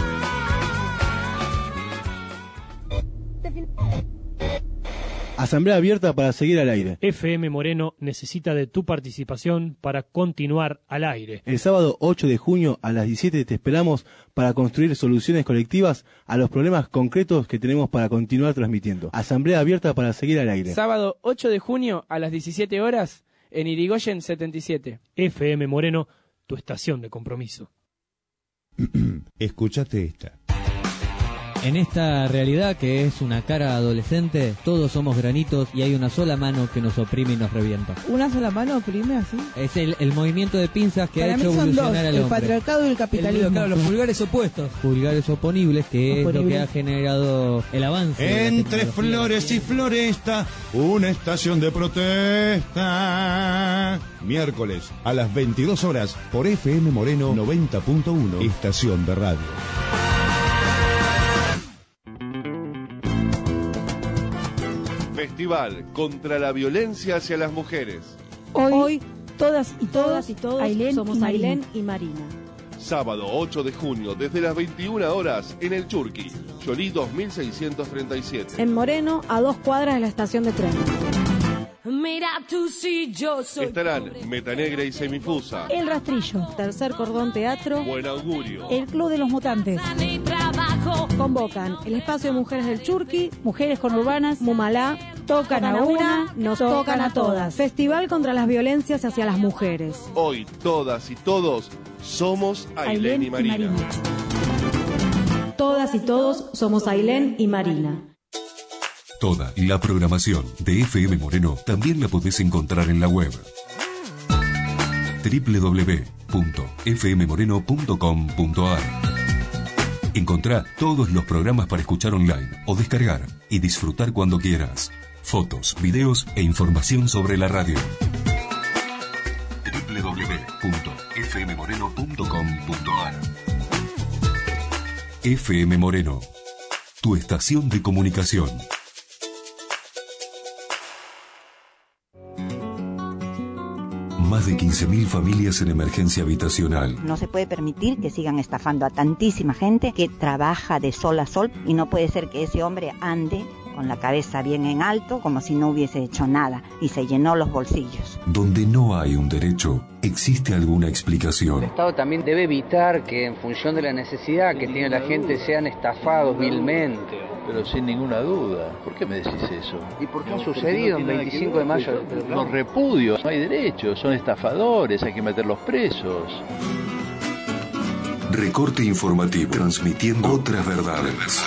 Asamblea abierta para seguir al aire. FM Moreno necesita de tu participación para continuar al aire. El sábado 8 de junio a las 17 te esperamos para construir soluciones colectivas a los problemas concretos que tenemos para continuar transmitiendo. Asamblea abierta para seguir al aire. Sábado 8 de junio a las 17 horas en Irigoyen 77. FM Moreno, tu estación de compromiso. Escúchate esta. En esta realidad que es una cara adolescente, todos somos granitos y hay una sola mano que nos oprime y nos revienta. ¿Una sola mano oprime así? Es el movimiento de pinzas que Para ha mí hecho son evolucionar dos, al el hombre. patriarcado y el capitalismo. Claro, los pulgares opuestos. Pulgares oponibles, que es lo que ha generado el avance. Entre flores y floresta, una estación de protesta. Miércoles a las 22 horas por FM Moreno 90.1, estación de radio. Festival contra la violencia hacia las mujeres. Hoy Todas y todos Ailén somos y Ailén y Marina. Sábado 8 de junio, desde las 21 horas, en el Churqui, Yolí 2637. En Moreno, a 2 cuadras de la estación de tren. Mira tú si yo soy. Estarán Metanegra y Semifusa, El Rastrillo, Tercer Cordón Teatro, Buen Augurio, el Club de los Mutantes. convocan el Espacio de Mujeres del Churqui, Mujeres Conurbanas, Mumalá, Tocan a una, nos tocan a todas. Festival contra las violencias hacia las mujeres. Hoy todas y todos somos Ailén y Marina. Todas y todos somos Ailén y Marina. Toda la programación de FM Moreno también la podés encontrar en la web www.fmmoreno.com.ar. Encontrá todos los programas para escuchar online o descargar y disfrutar cuando quieras. Fotos, videos e información sobre la radio. www.fmmoreno.com.ar. FM Moreno, tu estación de comunicación. Más de 15.000 familias en emergencia habitacional. No se puede permitir que sigan estafando a tantísima gente que trabaja de sol a sol y no puede ser que ese hombre ande con la cabeza bien en alto como si no hubiese hecho nada y se llenó los bolsillos. Donde no hay un derecho, existe alguna explicación. El Estado también debe evitar que en función de la necesidad que tiene la gente sean estafados vilmente. Pero sin ninguna duda. ¿Por qué me decís eso? ¿Y por qué ha sucedido en 25 de mayo? Los repudios, no hay derechos, son estafadores, hay que meterlos presos. Recorte informativo, transmitiendo otras verdades.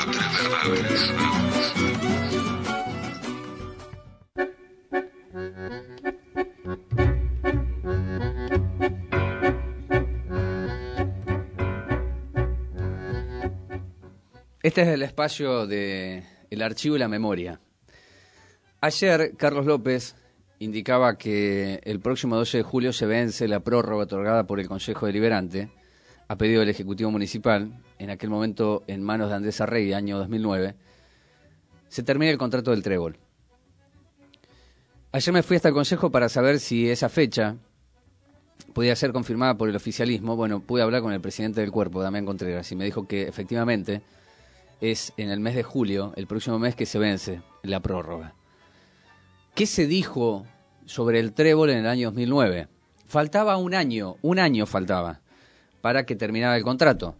Este es el espacio de el archivo y la memoria. Ayer, Carlos López indicaba que el próximo 12 de julio se vence la prórroga otorgada por el Consejo Deliberante a pedido del Ejecutivo Municipal, en aquel momento en manos de Andrés Arregui, año 2009, se termina el contrato del Trébol. Ayer me fui hasta el Consejo para saber si esa fecha podía ser confirmada por el oficialismo. Bueno, pude hablar con el presidente del cuerpo, Damián Contreras, y me dijo que efectivamente es en el mes de julio, el próximo mes, que se vence la prórroga. ¿Qué se dijo sobre el Trébol en el año 2009? Faltaba un año faltaba para que terminara el contrato.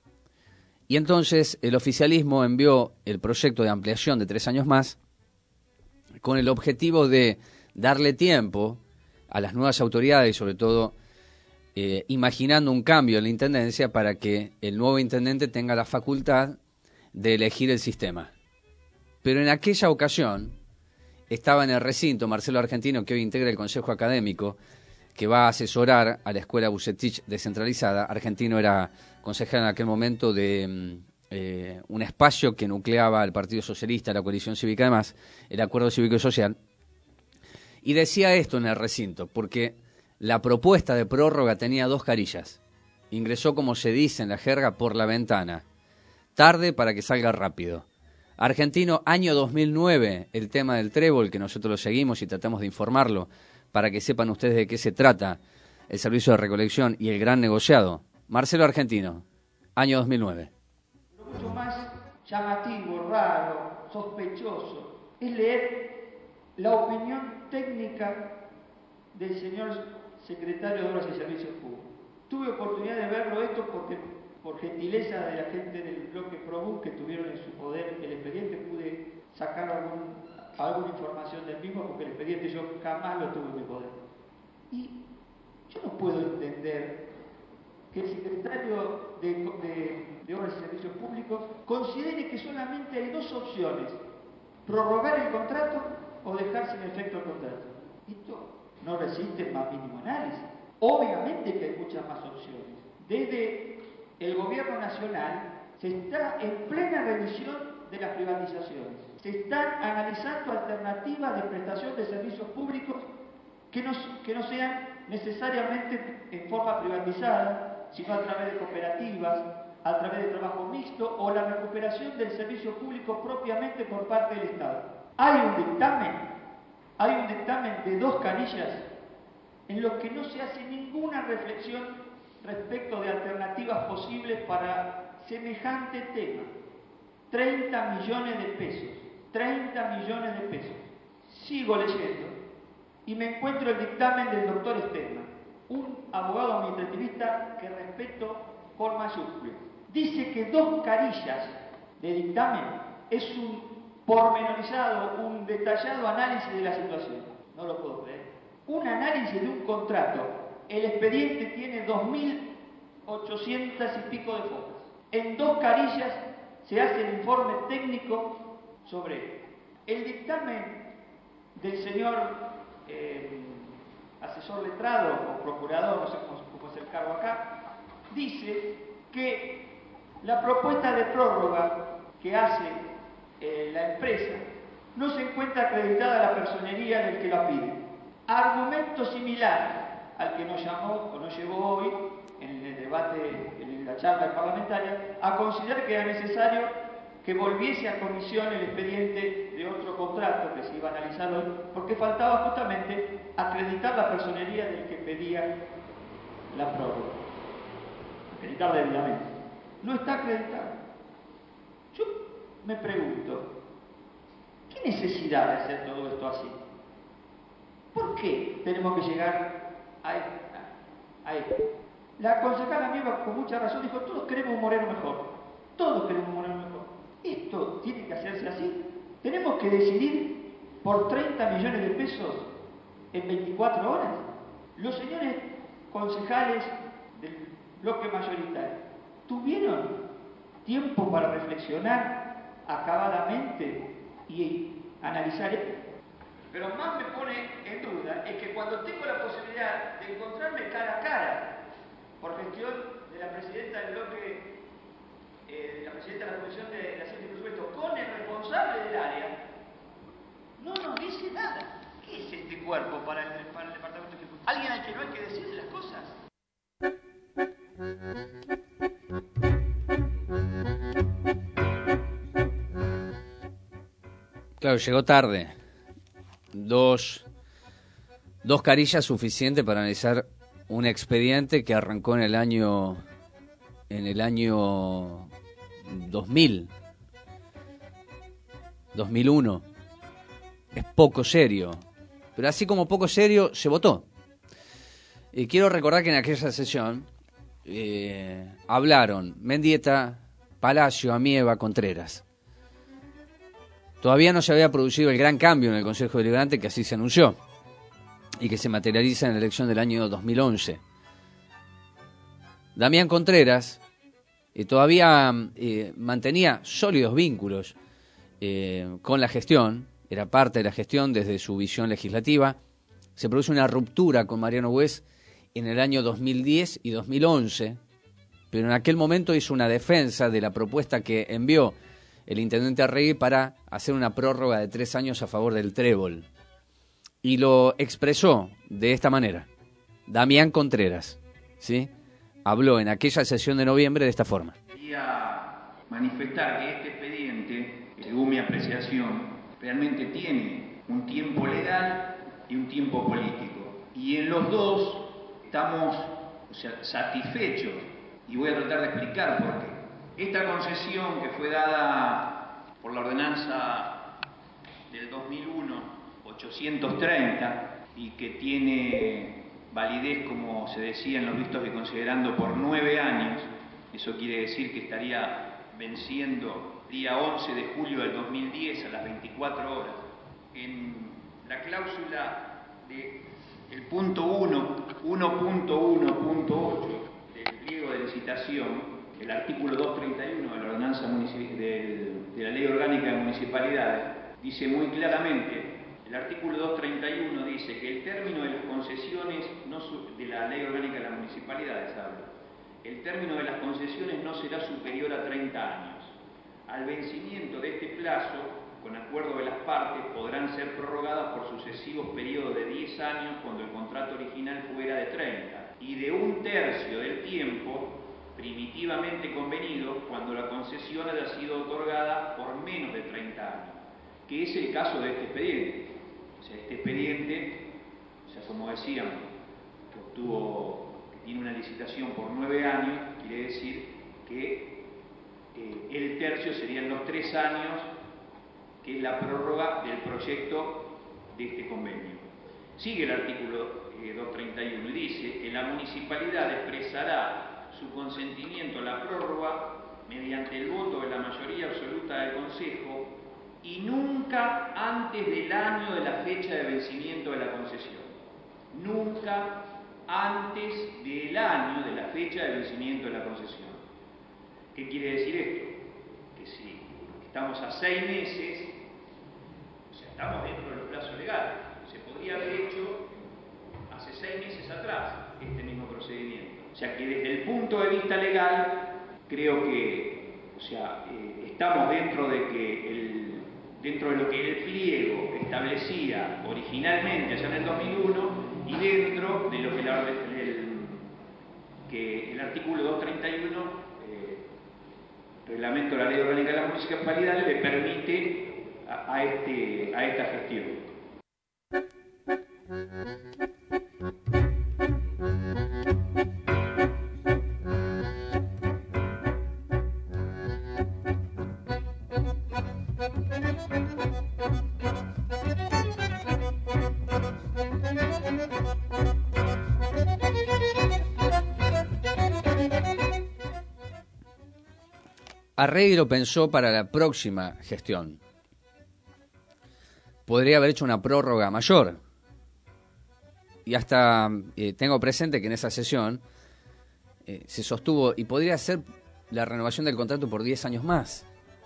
Y entonces el oficialismo envió el proyecto de ampliación de 3 años más con el objetivo de darle tiempo a las nuevas autoridades y sobre todo imaginando un cambio en la intendencia para que el nuevo intendente tenga la facultad de elegir el sistema. Pero en aquella ocasión estaba en el recinto Marcelo Argentino, que hoy integra el Consejo Académico, que va a asesorar a la Escuela Bucetich descentralizada. Argentino era consejero en aquel momento de un espacio que nucleaba al Partido Socialista, la Coalición Cívica, además, el Acuerdo Cívico y Social. Y decía esto en el recinto, porque la propuesta de prórroga tenía 2 carillas. Ingresó, como se dice en la jerga, por la ventana. Tarde para que salga rápido. Argentino, año 2009, el tema del Trébol, que nosotros lo seguimos y tratamos de informarlo para que sepan ustedes de qué se trata el servicio de recolección y el gran negociado. Marcelo Argentino, año 2009. Lo mucho más llamativo, raro, sospechoso, es leer la opinión técnica del señor secretario de Obras y Servicios Públicos. Tuve oportunidad de verlo esto porque por gentileza de la gente del bloque PROBUS que tuvieron en su poder el expediente, pude sacar alguna información del mismo, porque el expediente yo jamás lo tuve en mi poder. Y yo no puedo entender que el secretario de Obras y Servicios Públicos considere que solamente hay 2 opciones: prorrogar el contrato o dejar sin efecto el contrato. Esto no resiste más mínimo análisis. Obviamente que hay muchas más opciones. Desde el gobierno nacional se está en plena revisión de las privatizaciones. Se están analizando alternativas de prestación de servicios públicos que no sean necesariamente en forma privatizada, sino a través de cooperativas, a través de trabajo mixto o la recuperación del servicio público propiamente por parte del Estado. Hay un dictamen de 2 carillas en los que no se hace ninguna reflexión respecto de alternativas posibles para semejante tema. 30 millones de pesos. 30 millones de pesos. Sigo leyendo y me encuentro el dictamen del doctor Stedman, un abogado administrativista que respeto con mayúsculas. Dice que 2 carillas de dictamen es un pormenorizado, un detallado análisis de la situación. No lo puedo creer. Un análisis de un contrato. El expediente tiene 2.800 y pico de fotos. En 2 carillas se hace el informe técnico sobre él. El dictamen del señor asesor letrado o procurador, no sé cómo es el cargo acá, dice que la propuesta de prórroga que hace la empresa no se encuentra acreditada la personería del que la pide. Argumento similar al que nos llamó o nos llevó hoy en el debate, en la charla parlamentaria, a considerar que era necesario que volviese a comisión el expediente de otro contrato que se iba a analizar hoy, porque faltaba justamente acreditar la personería del que pedía la prórroga. Acreditar debidamente. No está acreditado. Yo me pregunto, ¿qué necesidad de hacer todo esto así? ¿Por qué tenemos que llegar a esto? La concejala Mieva con mucha razón dijo, todos queremos un Moreno mejor. Todos queremos un Moreno mejor. Esto tiene que hacerse así. Tenemos que decidir por 30 millones de pesos en 24 horas. Los señores concejales del bloque mayoritario tuvieron tiempo para reflexionar acabadamente y analizar esto. Pero más me pone en duda es que cuando tengo la posibilidad de encontrarme cara a cara por gestión de la presidenta del bloque, la presidenta de la Comisión de Hacienda y Presupuesto, con el responsable del área, no nos dice nada. ¿Qué es este cuerpo para el departamento ejecutivo? ¿Alguien al que no hay que decirle las cosas? Claro, llegó tarde. Dos carillas suficientes para analizar un expediente que arrancó en el año 2001. Es poco serio. Pero así como poco serio, se votó. Y quiero recordar que en aquella sesión hablaron Mendieta, Palacio, Amieva, Contreras. Todavía no se había producido el gran cambio en el Consejo Deliberante que así se anunció y que se materializa en la elección del año 2011. Damián Contreras todavía mantenía sólidos vínculos con la gestión, era parte de la gestión desde su visión legislativa. Se produce una ruptura con Mariano Bues en el año 2010 y 2011, pero en aquel momento hizo una defensa de la propuesta que envió el intendente Arregui para hacer una prórroga de 3 años a favor del trébol. Y lo expresó de esta manera. Damián Contreras, ¿sí?, habló en aquella sesión de noviembre de esta forma. Quería manifestar que este expediente, según mi apreciación, realmente tiene un tiempo legal y un tiempo político. Y en los dos estamos satisfechos. Y voy a tratar de explicar por qué. Esta concesión que fue dada por la ordenanza del 2001, 830, y que tiene validez, como se decía en los vistos y considerando, por 9 años, eso quiere decir que estaría venciendo día 11 de julio del 2010 a las 24 horas. En la cláusula del punto 1.1.8 del pliego de licitación, el artículo 231 de la ordenanza de la Ley Orgánica de Municipalidades, dice muy claramente, el artículo 231 dice que el término de las concesiones de la Ley Orgánica de las Municipalidades el término de las concesiones no será superior a 30 años. Al vencimiento de este plazo, con acuerdo de las partes, podrán ser prorrogadas por sucesivos periodos de 10 años cuando el contrato original fuera de 30, y de 1/3 del tiempo primitivamente convenido cuando la concesión haya sido otorgada por menos de 30 años, que es el caso de este expediente. O sea, este expediente, como decíamos, tiene una licitación por 9 años, quiere decir que el tercio serían los 3 años, que es la prórroga del proyecto de este convenio. Sigue el artículo 231 y dice que la municipalidad expresará su consentimiento a la prórroga mediante el voto de la mayoría absoluta del Consejo y nunca antes del año de la fecha de vencimiento de la concesión. Nunca antes del año de la fecha de vencimiento de la concesión. ¿Qué quiere decir esto? Que si estamos a 6 meses, o sea, estamos dentro de los plazos legales. Se podría haber hecho hace 6 meses atrás este mismo procedimiento. O sea que desde el punto de vista legal, creo que, o sea, estamos dentro de lo que el pliego establecía originalmente allá en el 2001 y dentro de lo que el artículo 231 reglamento de la Ley Orgánica de las Municipalidades le permite a esta gestión. Arregui lo pensó para la próxima gestión. Podría haber hecho una prórroga mayor. Y hasta tengo presente que en esa sesión se sostuvo y podría ser la renovación del contrato por 10 años más.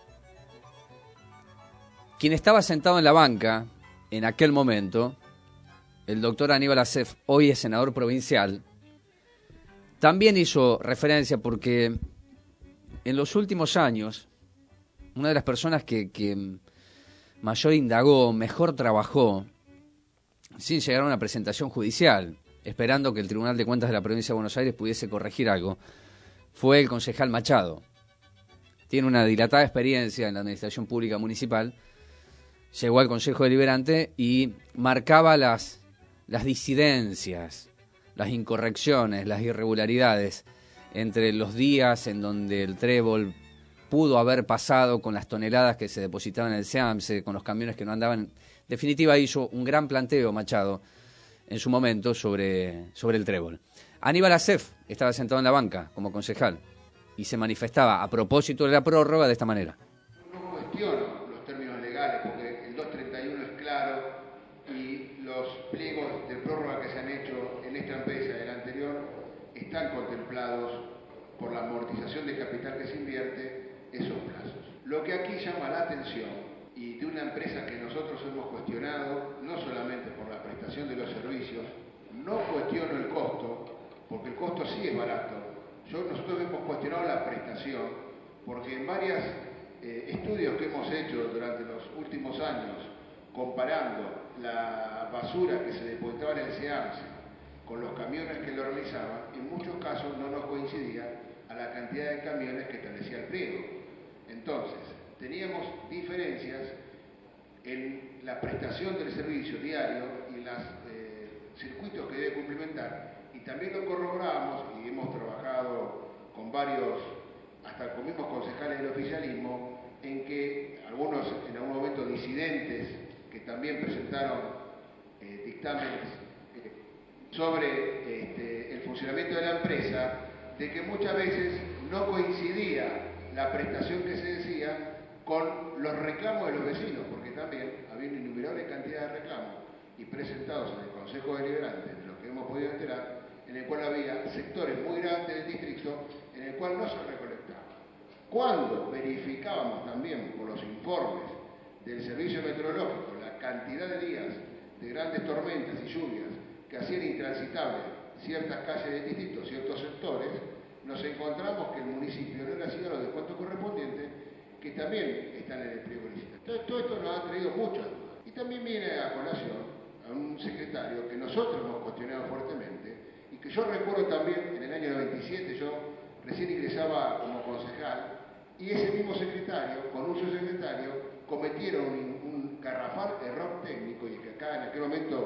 Quien estaba sentado en la banca en aquel momento, el doctor Aníbal Acef, hoy es senador provincial, también hizo referencia porque en los últimos años, una de las personas que mayor indagó, mejor trabajó, sin llegar a una presentación judicial, esperando que el Tribunal de Cuentas de la Provincia de Buenos Aires pudiese corregir algo, fue el concejal Machado. Tiene una dilatada experiencia en la administración pública municipal, llegó al Consejo Deliberante y marcaba las disidencias, las incorrecciones, las irregularidades entre los días en donde el trébol pudo haber pasado con las toneladas que se depositaban en el SEAMSE, con los camiones que no andaban. En definitiva, hizo un gran planteo Machado en su momento sobre el trébol. Aníbal Acef estaba sentado en la banca como concejal y se manifestaba a propósito de la prórroga de esta manera. No cuestiono los términos legales porque el 231 es claro y los pliegos de prórroga que se han hecho en esta empresa y en la anterior están contemplados por la amortización de capital que se invierte esos plazos. Lo que aquí llama la atención y de una empresa que nosotros hemos cuestionado, no solamente por la prestación de los servicios, no cuestiono el costo, porque el costo sí es barato. Nosotros hemos cuestionado la prestación, porque en varios estudios que hemos hecho durante los últimos años, comparando la basura que se depositaba en el SEAMSE con los camiones que lo realizaban, en muchos casos no nos coincidía a la cantidad de camiones que establecía el pliego. Entonces, teníamos diferencias en la prestación del servicio diario y los circuitos que debe cumplimentar, y también lo corroboramos y hemos trabajado con varios, hasta con mismos concejales del oficialismo, en que algunos en algún momento disidentes que también presentaron dictámenes sobre el funcionamiento de la empresa, de que muchas veces no coincidía la prestación que se decía con los reclamos de los vecinos, porque también había una innumerable cantidad de reclamos y presentados en el Consejo Deliberante, de los que hemos podido enterar, en el cual había sectores muy grandes del distrito en el cual no se recolectaba. Cuando verificábamos también por los informes del Servicio Meteorológico la cantidad de días de grandes tormentas y lluvias que hacían intransitables ciertas calles del distrito, ciertos sectores, nos encontramos que el municipio no le hacía los descuentos correspondientes, que también están en el pliego licitatorio. Entonces, todo esto nos ha traído muchas dudas. Y también viene a colación a un secretario que nosotros hemos cuestionado fuertemente, y que yo recuerdo también en el año 97, yo recién ingresaba como concejal, y ese mismo secretario, con un subsecretario, cometieron un garrafal error técnico, y que acá en aquel momento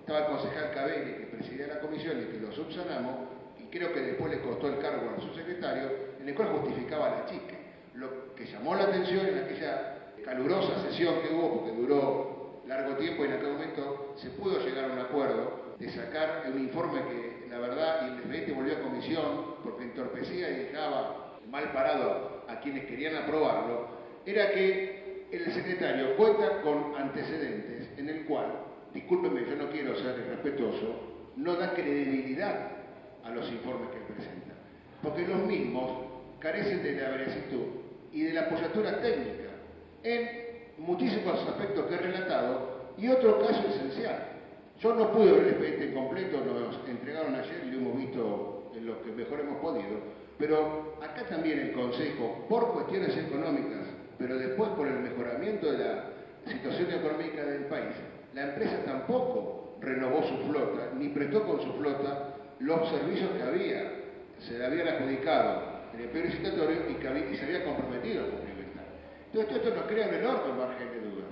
estaba el concejal Cabelli, que presidía la comisión y que lo subsanamos, y creo que después le costó el cargo al subsecretario, en el cual justificaba la chique. Lo que llamó la atención en aquella calurosa sesión que hubo, porque duró largo tiempo y en aquel momento se pudo llegar a un acuerdo de sacar un informe que la verdad y el expediente volvió a comisión porque entorpecía y dejaba mal parado a quienes querían aprobarlo, era que el secretario cuenta con antecedentes en el cual, discúlpeme, yo no quiero ser irrespetuoso, no da credibilidad a los informes que él presenta, porque los mismos carecen de la veracidad y de la apoyatura técnica en muchísimos aspectos que he relatado y otro caso esencial. Yo no pude ver el expediente completo, nos entregaron ayer y lo hemos visto en lo que mejor hemos podido, pero acá también el Consejo, por cuestiones económicas, pero después por el mejoramiento de la situación económica del país, la empresa tampoco renovó su flota, ni prestó con su flota los servicios que se le habían adjudicado en el periodo licitatorio y se había comprometido a cumplimentar. Entonces esto nos crea un enorme margen de dudas.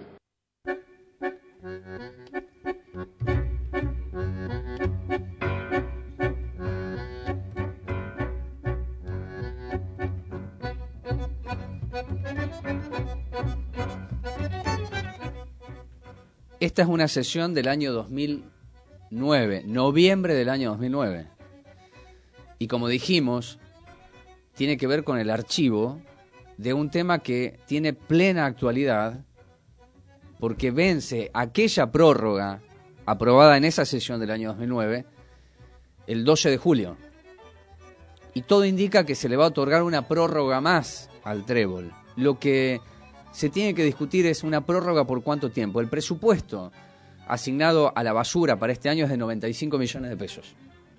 Esta es una sesión del año 2009, noviembre del año 2009. Y como dijimos, tiene que ver con el archivo de un tema que tiene plena actualidad porque vence aquella prórroga aprobada en esa sesión del año 2009 el 12 de julio. Y todo indica que se le va a otorgar una prórroga más al trébol. Lo que se tiene que discutir es una prórroga por cuánto tiempo. El presupuesto asignado a la basura para este año es de 95 millones de pesos.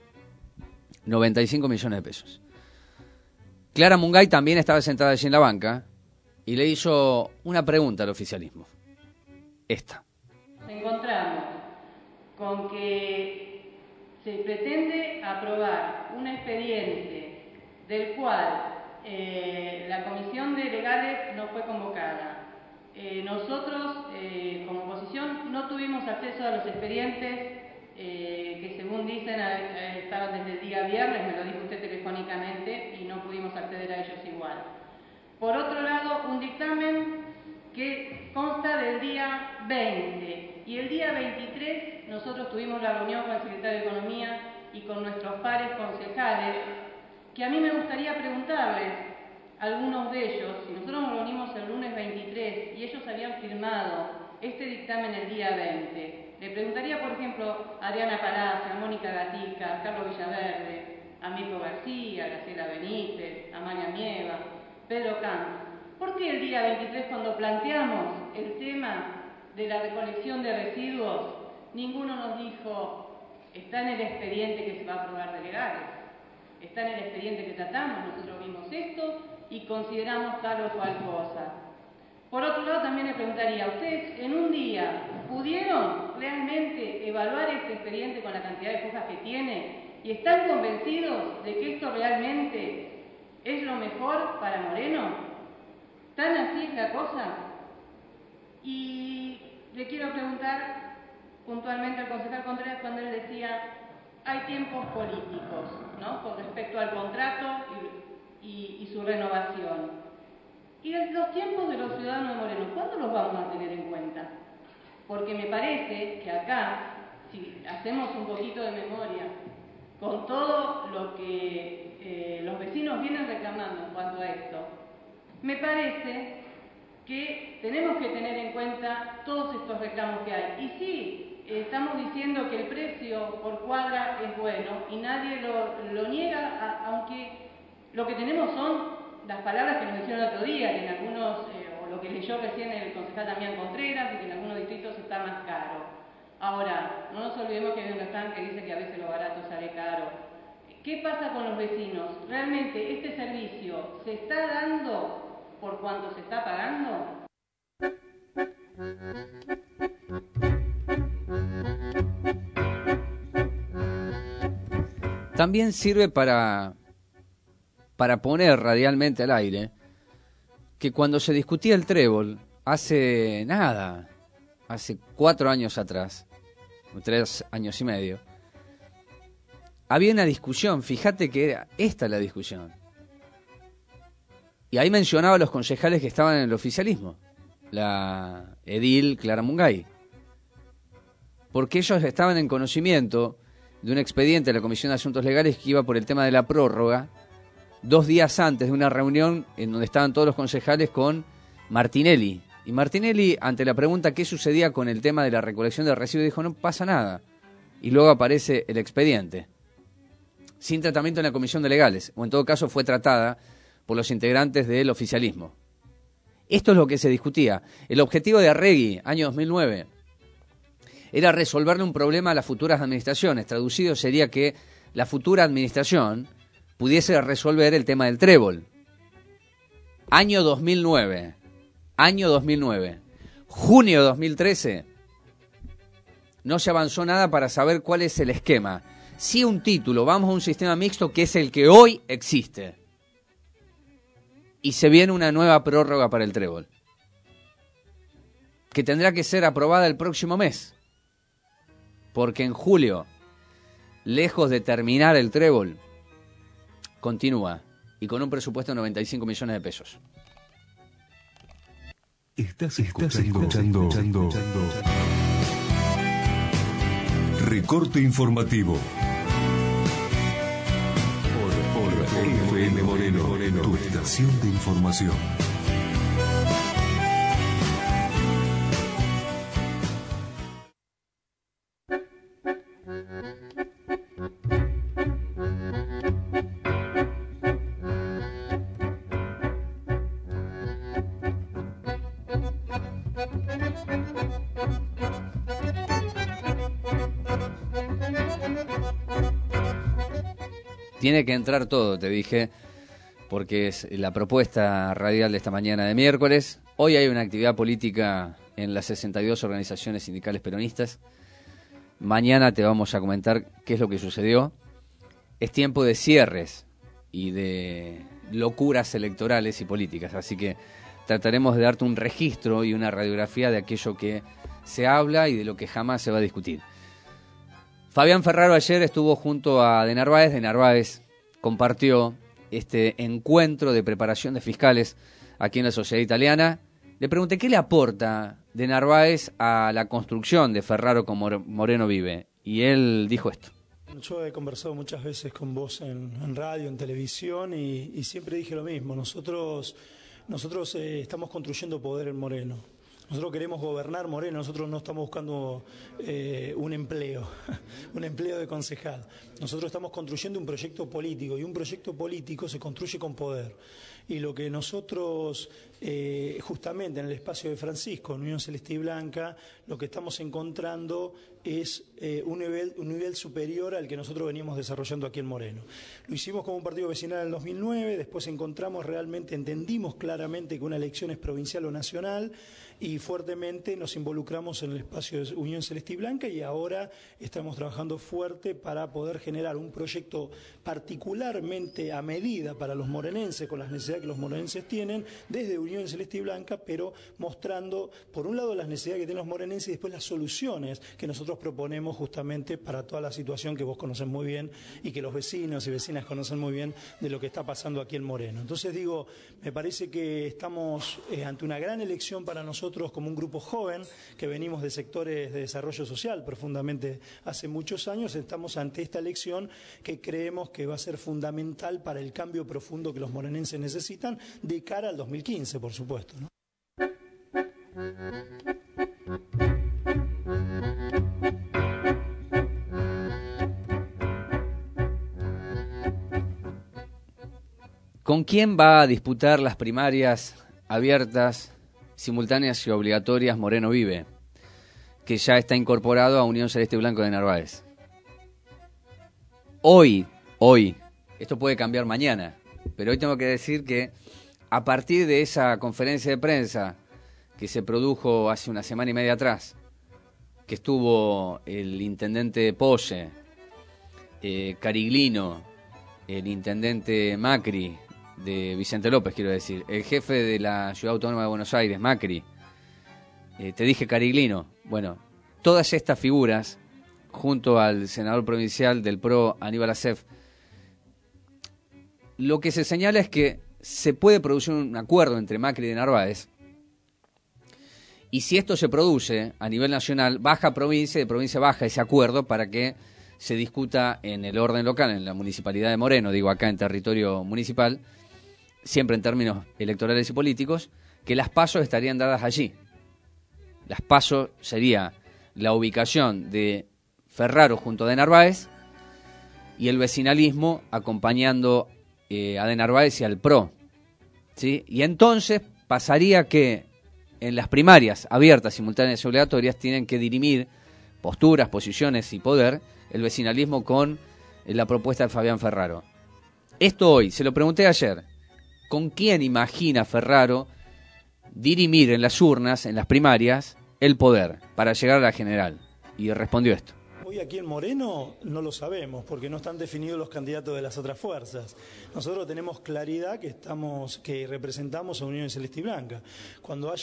95 millones de pesos. Clara Mungay también estaba sentada allí en la banca y le hizo una pregunta al oficialismo. Esta. Nos encontramos con que se pretende aprobar un expediente del cual la comisión de legales no fue convocada. Nosotros, como oposición, no tuvimos acceso a los expedientes que según dicen estaban desde el día viernes, me lo dijo usted telefónicamente, y no pudimos acceder a ellos igual. Por otro lado, un dictamen que consta del día 20, y el día 23 nosotros tuvimos la reunión con el secretario de Economía y con nuestros pares concejales, que a mí me gustaría preguntarles a algunos de ellos, si nosotros nos reunimos el lunes 23 y ellos habían firmado este dictamen el día 20, le preguntaría, por ejemplo, a Adriana Palacio, a Mónica Gatica, a Carlos Villaverde, a Mirko García, a Graciela Benítez, a María Mieva, Pedro Camps, ¿por qué el día 23, cuando planteamos el tema de la recolección de residuos, ninguno nos dijo, está en el expediente que se va a aprobar de legales, está en el expediente que tratamos, nosotros vimos esto y consideramos tal o cual cosa? Por otro lado, también le preguntaría, ¿ustedes en un día pudieron realmente evaluar este expediente con la cantidad de hojas que tiene y están convencidos de que esto realmente es lo mejor para Moreno? ¿Tan así es la cosa? Y le quiero preguntar puntualmente al concejal Contreras cuando él decía, hay tiempos políticos, ¿no?, con respecto al contrato y su renovación. Y los tiempos de los ciudadanos de Moreno, ¿cuándo los vamos a tener en cuenta? Porque me parece que acá, si hacemos un poquito de memoria, con todo lo que los vecinos vienen reclamando en cuanto a esto, me parece que tenemos que tener en cuenta todos estos reclamos que hay. Y sí, estamos diciendo que el precio por cuadra es bueno y nadie lo niega, aunque lo que tenemos son las palabras que nos dijeron el otro día, que en algunos, o lo que leyó recién el concejal Damián Contreras, y que en algunos distritos está más caro. Ahora, no nos olvidemos que hay un refrán que dice que a veces lo barato sale caro. ¿Qué pasa con los vecinos? ¿Realmente este servicio se está dando por cuánto se está pagando? También sirve para poner radialmente al aire que cuando se discutía el trébol hace 4 años atrás, 3 años y medio, había una discusión, fíjate que era esta la discusión. Y ahí mencionaba a los concejales que estaban en el oficialismo, la edil Clara Mungay, porque ellos estaban en conocimiento de un expediente de la Comisión de Asuntos Legales que iba por el tema de la prórroga, 2 días antes de una reunión en donde estaban todos los concejales con Martinelli. Y Martinelli, ante la pregunta qué sucedía con el tema de la recolección de residuos, dijo, no pasa nada. Y luego aparece el expediente, sin tratamiento en la Comisión de Legales, o en todo caso fue tratada por los integrantes del oficialismo. Esto es lo que se discutía. El objetivo de Arregui, año 2009, era resolverle un problema a las futuras administraciones. Traducido sería que la futura administración pudiese resolver el tema del trébol. Año 2009. Junio de 2013. No se avanzó nada para saber cuál es el esquema. Sí un título, vamos a un sistema mixto que es el que hoy existe. Y se viene una nueva prórroga para el trébol, que tendrá que ser aprobada el próximo mes. Porque en julio, lejos de terminar el trébol, continúa, y con un presupuesto de 95 millones de pesos. Estás escuchando Recorte Informativo por FM Moreno, tu estación de información. Tiene que entrar todo, te dije, porque es la propuesta radial de esta mañana de miércoles. Hoy hay una actividad política en las 62 organizaciones sindicales peronistas. Mañana te vamos a comentar qué es lo que sucedió. Es tiempo de cierres y de locuras electorales y políticas, así que trataremos de darte un registro y una radiografía de aquello que se habla y de lo que jamás se va a discutir. Fabián Ferraro ayer estuvo junto a De Narváez. De Narváez compartió este encuentro de preparación de fiscales aquí en la sociedad italiana. Le pregunté qué le aporta De Narváez a la construcción de Ferraro como Moreno Vive. Y él dijo esto. Yo he conversado muchas veces con vos en radio, en televisión, y siempre dije lo mismo. Nosotros estamos construyendo poder en Moreno. Nosotros queremos gobernar Moreno, nosotros no estamos buscando un empleo de concejal. Nosotros estamos construyendo un proyecto político, y un proyecto político se construye con poder. Y lo que nosotros, justamente en el espacio de Francisco, en Unión Celeste y Blanca, lo que estamos encontrando es un nivel superior al que nosotros venimos desarrollando aquí en Moreno. Lo hicimos como un partido vecinal en el 2009, después entendimos claramente que una elección es provincial o nacional, y fuertemente nos involucramos en el espacio de Unión Celeste y Blanca, y ahora estamos trabajando fuerte para poder generar un proyecto particularmente a medida para los morenenses, con las necesidades que los morenenses tienen, desde Unión Celeste y Blanca, pero mostrando, por un lado, las necesidades que tienen los morenenses y después las soluciones que nosotros proponemos justamente para toda la situación que vos conocés muy bien y que los vecinos y vecinas conocen muy bien de lo que está pasando aquí en Moreno. Entonces digo, me parece que estamos ante una gran elección para nosotros como un grupo joven que venimos de sectores de desarrollo social profundamente hace muchos años. Estamos ante esta elección que creemos que va a ser fundamental para el cambio profundo que los morenenses necesitan de cara al 2015, por supuesto, ¿no? ¿Con quién va a disputar las primarias abiertas, simultáneas y obligatorias Moreno Vive, que ya está incorporado a Unión Celeste y Blanco de Narváez? Hoy, esto puede cambiar mañana, pero hoy tengo que decir que a partir de esa conferencia de prensa que se produjo hace una semana y media atrás, que estuvo el intendente Posse, Cariglino, el intendente Macri, de Vicente López, quiero decir, el jefe de la Ciudad Autónoma de Buenos Aires, Macri, te dije Cariglino, bueno, todas estas figuras junto al senador provincial del PRO, Aníbal Acef, lo que se señala es que se puede producir un acuerdo entre Macri y de Narváez, y si esto se produce a nivel nacional, baja provincia y de provincia baja ese acuerdo para que se discuta en el orden local, en la municipalidad de Moreno, digo acá en territorio municipal, siempre en términos electorales y políticos, que las PASO estarían dadas allí. Las PASO sería la ubicación de Ferraro junto a de Narváez y el vecinalismo acompañando a de Narváez y al PRO, ¿sí? Y entonces pasaría que en las primarias abiertas, simultáneas y obligatorias tienen que dirimir posturas, posiciones y poder el vecinalismo con la propuesta de Fabián Ferraro. Esto hoy, se lo pregunté ayer, ¿con quién imagina Ferraro dirimir en las urnas, en las primarias, el poder para llegar a la general? Y respondió esto. Hoy aquí en Moreno no lo sabemos porque no están definidos los candidatos de las otras fuerzas. Nosotros tenemos claridad que representamos a Unión Celeste y Blanca. Cuando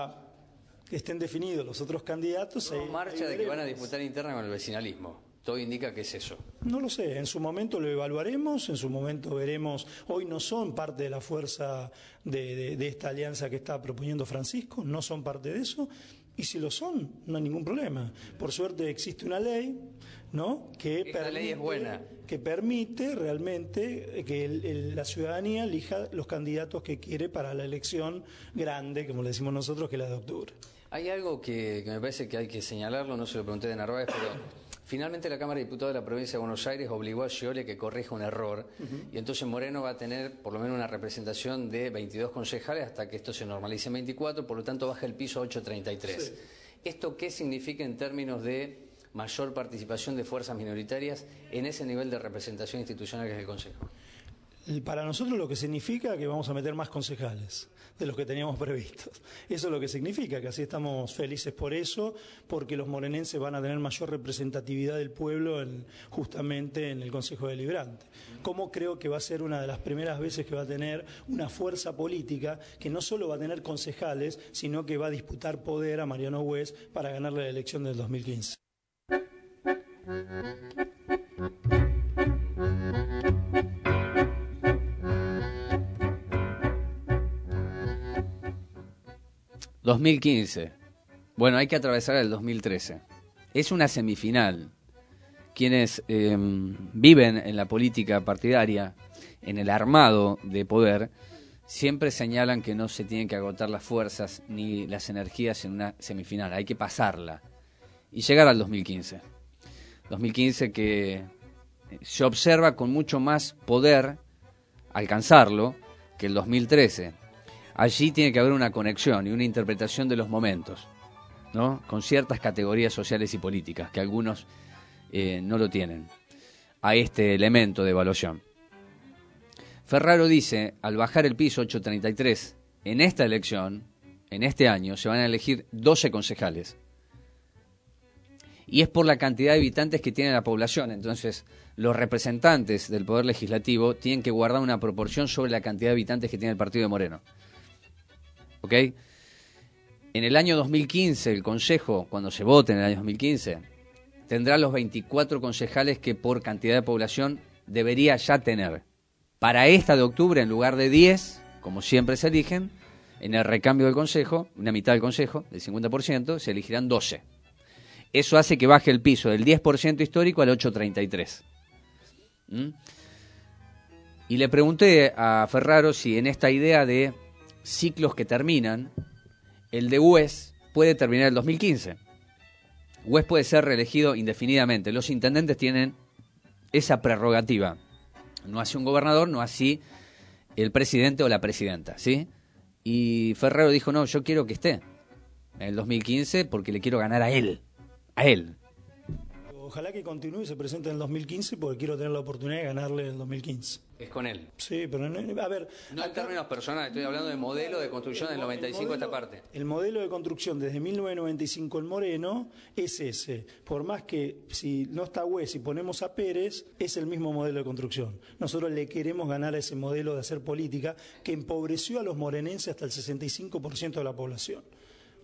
estén definidos los otros candidatos... No, marcha de que van a disputar interna con el vecinalismo. Todo indica que es eso. No lo sé, en su momento lo evaluaremos, en su momento veremos. Hoy no son parte de la fuerza de esta alianza que está proponiendo Francisco, no son parte de eso. Y si lo son, no hay ningún problema. Por suerte existe una ley, ¿no? Esta ley es buena. Que permite realmente que la ciudadanía elija los candidatos que quiere para la elección grande, como le decimos nosotros, que es la de octubre. Hay algo que me parece que hay que señalarlo, no se lo pregunté de Narváez, pero finalmente la Cámara de Diputados de la Provincia de Buenos Aires obligó a Scioli que corrija un error, y entonces Moreno va a tener por lo menos una representación de 22 concejales hasta que esto se normalice en 24, por lo tanto baja el piso a 833. Sí. ¿Esto qué significa en términos de mayor participación de fuerzas minoritarias en ese nivel de representación institucional que es el Consejo? Para nosotros lo que significa que vamos a meter más concejales de los que teníamos previstos. Eso es lo que significa, que así estamos felices por eso, porque los morenenses van a tener mayor representatividad del pueblo justamente en el Consejo Deliberante. Como creo que va a ser una de las primeras veces que va a tener una fuerza política que no solo va a tener concejales, sino que va a disputar poder a Mariano Güez para ganarle la elección del 2015. ...2015... Bueno, hay que atravesar el 2013. Es una semifinal. Quienes viven en la política partidaria, en el armado de poder, siempre señalan que no se tienen que agotar las fuerzas ni las energías en una semifinal. Hay que pasarla y llegar al 2015. 2015 que se observa con mucho más poder alcanzarlo que el 2013. Allí tiene que haber una conexión y una interpretación de los momentos, ¿no? Con ciertas categorías sociales y políticas, que algunos no lo tienen, a este elemento de evaluación. Ferraro dice, al bajar el piso 833, en esta elección, en este año, se van a elegir 12 concejales. Y es por la cantidad de habitantes que tiene la población. Entonces, los representantes del Poder Legislativo tienen que guardar una proporción sobre la cantidad de habitantes que tiene el partido de Moreno. ¿Ok? En el año 2015, el Consejo, cuando se vote en el año 2015, tendrá los 24 concejales que por cantidad de población debería ya tener. Para esta de octubre, en lugar de 10, como siempre se eligen, en el recambio del Consejo, una mitad del Consejo, del 50%, se elegirán 12. Eso hace que baje el piso del 10% histórico al 8,33. Y le pregunté a Ferraro si en esta idea de ciclos que terminan, el de Güez puede terminar el 2015. Güez puede ser reelegido indefinidamente. Los intendentes tienen esa prerrogativa. No así un gobernador, no así el presidente o la presidenta, ¿sí? Y Ferraro dijo, no, yo quiero que esté en el 2015 porque le quiero ganar a él. A él. Ojalá que continúe y se presente en el 2015 porque quiero tener la oportunidad de ganarle en el 2015. Es con él. Sí, pero a ver... No en términos personales, estoy hablando de modelo de construcción del 95 esta parte. El modelo de construcción desde 1995 en Moreno es ese. Por más que si no está Güez y ponemos a Pérez, es el mismo modelo de construcción. Nosotros le queremos ganar a ese modelo de hacer política que empobreció a los morenenses hasta el 65% de la población.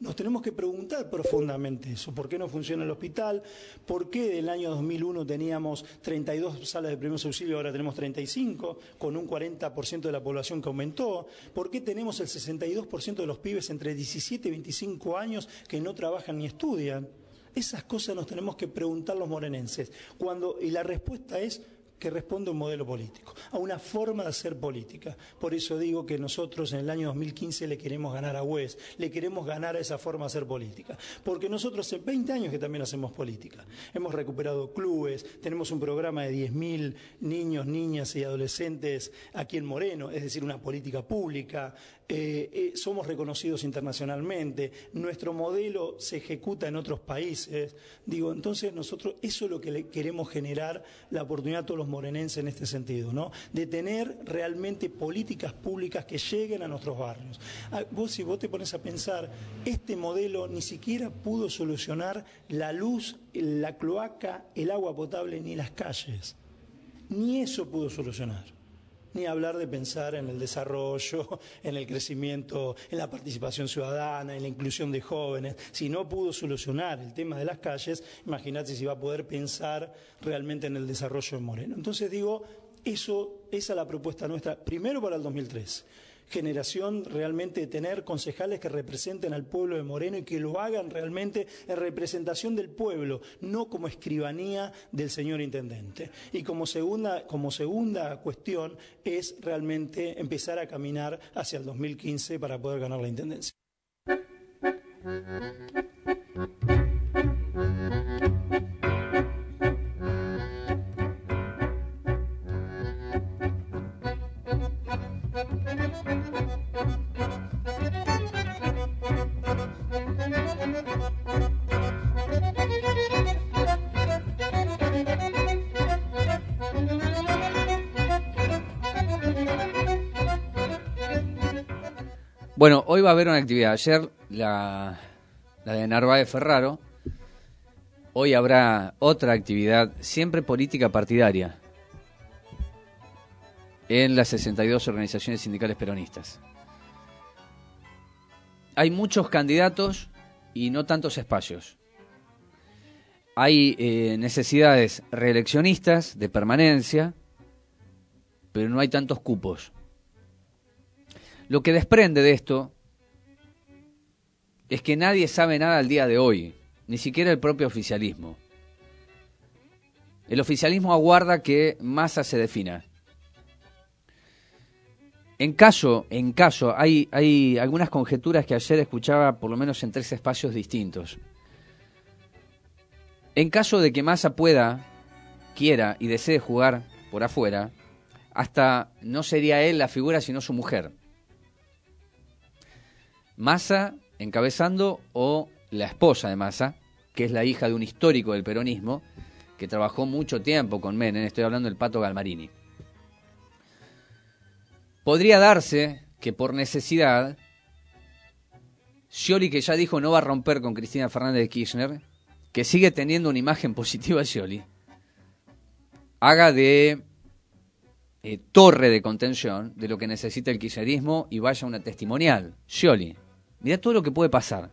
nos tenemos que preguntar profundamente eso. ¿Por qué no funciona el hospital? ¿Por qué del año 2001 teníamos 32 salas de primeros auxilios, ahora tenemos 35, con un 40% de la población que aumentó? ¿Por qué tenemos el 62% de los pibes entre 17 y 25 años que no trabajan ni estudian? Esas cosas nos tenemos que preguntar los morenenses. Y la respuesta es que responde a un modelo político, a una forma de hacer política. Por eso digo que nosotros en el año 2015 le queremos ganar a Wes, le queremos ganar a esa forma de hacer política. Porque nosotros hace 20 años que también hacemos política. Hemos recuperado clubes, tenemos un programa de 10.000 niños, niñas y adolescentes aquí en Moreno, es decir, una política pública. Somos reconocidos internacionalmente, nuestro modelo se ejecuta en otros países. Digo, entonces nosotros eso es lo que le queremos generar, la oportunidad a todos los morenenses en este sentido, ¿no? De tener realmente políticas públicas que lleguen a nuestros barrios. Si vos te pones a pensar, este modelo ni siquiera pudo solucionar la luz, la cloaca, el agua potable ni las calles. Ni eso pudo solucionar. Ni hablar de pensar en el desarrollo, en el crecimiento, en la participación ciudadana, en la inclusión de jóvenes. Si no pudo solucionar el tema de las calles, imagínate si va a poder pensar realmente en el desarrollo de Moreno. Entonces digo, esa es la propuesta nuestra, primero para el 2013. Generación realmente de tener concejales que representen al pueblo de Moreno y que lo hagan realmente en representación del pueblo, no como escribanía del señor intendente. Y como segunda cuestión es realmente empezar a caminar hacia el 2015 para poder ganar la intendencia. Bueno, hoy va a haber una actividad. Ayer la de Narváez Ferraro. Hoy habrá otra actividad, siempre política partidaria, en las 62 organizaciones sindicales peronistas. Hay muchos candidatos y no tantos espacios. Hay necesidades reeleccionistas de permanencia, pero no hay tantos cupos. Lo que desprende de esto es que nadie sabe nada al día de hoy, ni siquiera el propio oficialismo. El oficialismo aguarda que Massa se defina. En caso, hay algunas conjeturas que ayer escuchaba por lo menos en 3 espacios distintos. En caso de que Massa quiera y desee jugar por afuera, hasta no sería él la figura sino su mujer. Massa encabezando o la esposa de Massa, que es la hija de un histórico del peronismo, que trabajó mucho tiempo con Menem, estoy hablando del Pato Galmarini. Podría darse que por necesidad, Scioli, que ya dijo no va a romper con Cristina Fernández de Kirchner, que sigue teniendo una imagen positiva Scioli, haga de torre de contención de lo que necesita el kirchnerismo y vaya una testimonial. Scioli, mirá todo lo que puede pasar.